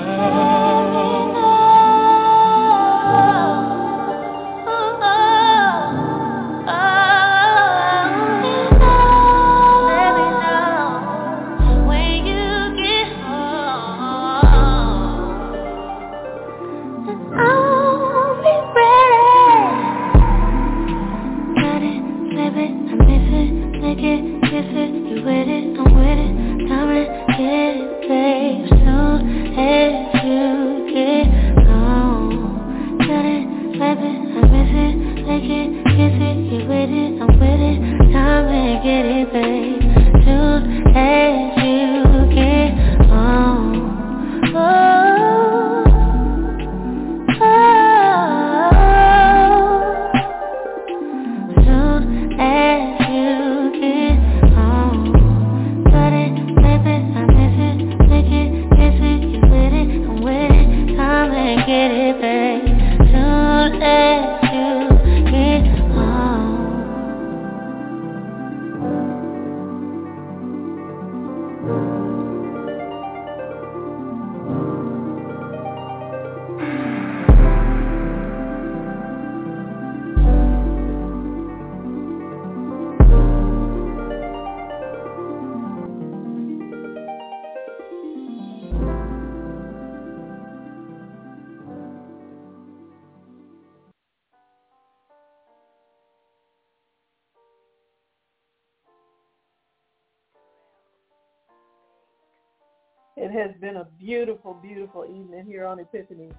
It has been a beautiful, beautiful evening here on Epiphany.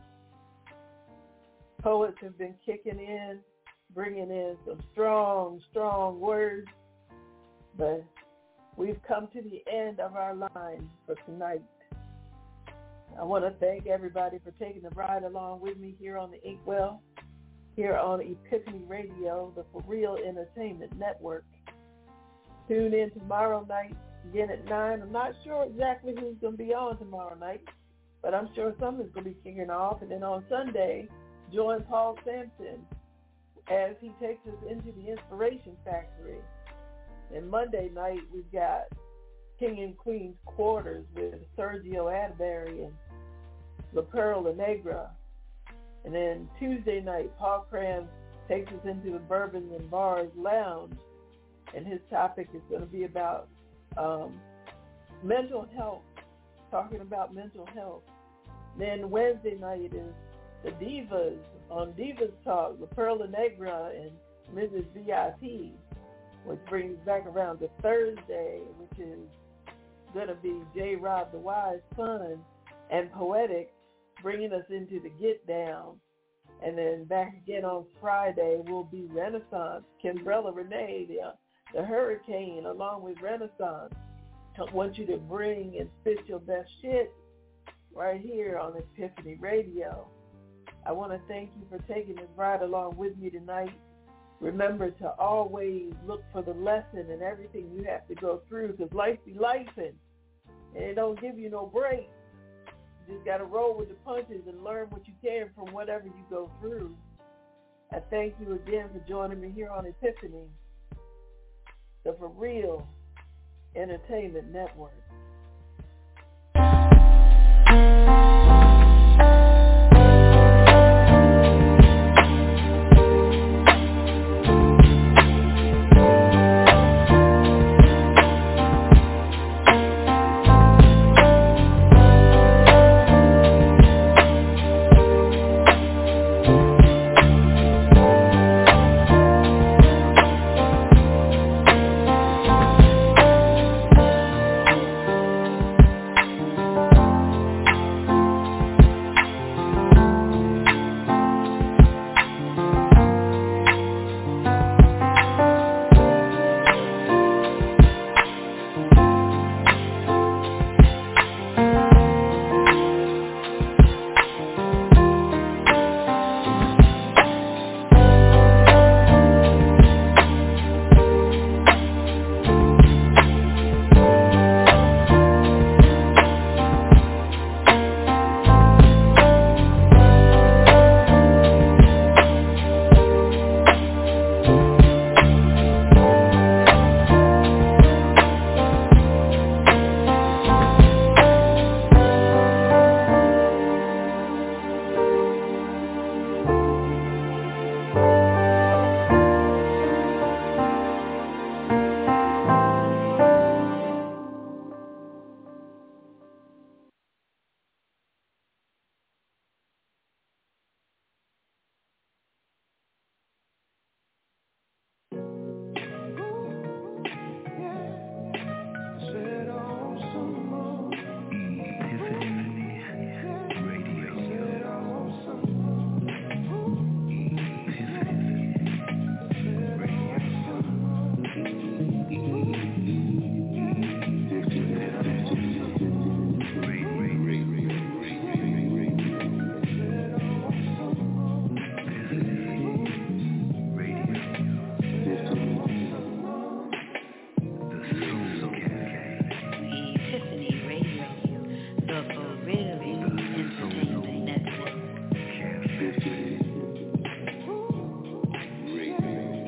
Poets have been kicking in, bringing in some strong, strong words, but we've come to the end of our line for tonight. I want to thank everybody for taking the ride along with me here on the Inkwell, here on Epiphany Radio, the For Real Entertainment Network. Tune in tomorrow night, again at 9. I'm not sure exactly who's going to be on tomorrow night, but I'm sure something's going to be kicking off. And then on Sunday, join Paul Sampson as he takes us into the Inspiration Factory. And Monday night, we've got King and Queen's Quarters with Sergio Atterbury and La Perla Negra. And then Tuesday night, Paul Cram takes us into the Bourbon and Bars Lounge, and his topic is going to be about mental health, talking about mental health. Then Wednesday night is the Divas on Divas Talk, La Perla Negra and Mrs. VIP, which brings back around to Thursday, which is going to be J. Rob the Wise Son and Poetic, bringing us into the Get Down. And then back again on Friday will be Renaissance, Kimbrella Renee, the Hurricane, along with Renaissance. I want you to bring and spit your best shit right here on Epiphany Radio. I want to thank you for taking this ride along with me tonight. Remember to always look for the lesson in everything you have to go through, because life be lifing, and it don't give you no break. You just got to roll with the punches and learn what you can from whatever you go through. I thank you again for joining me here on Epiphany, the For Real Entertainment Network.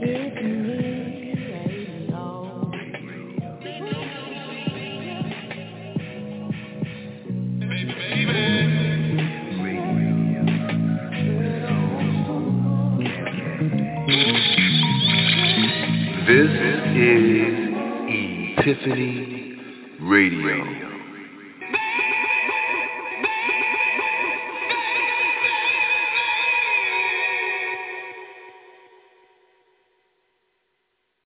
This is Epiphany Radio.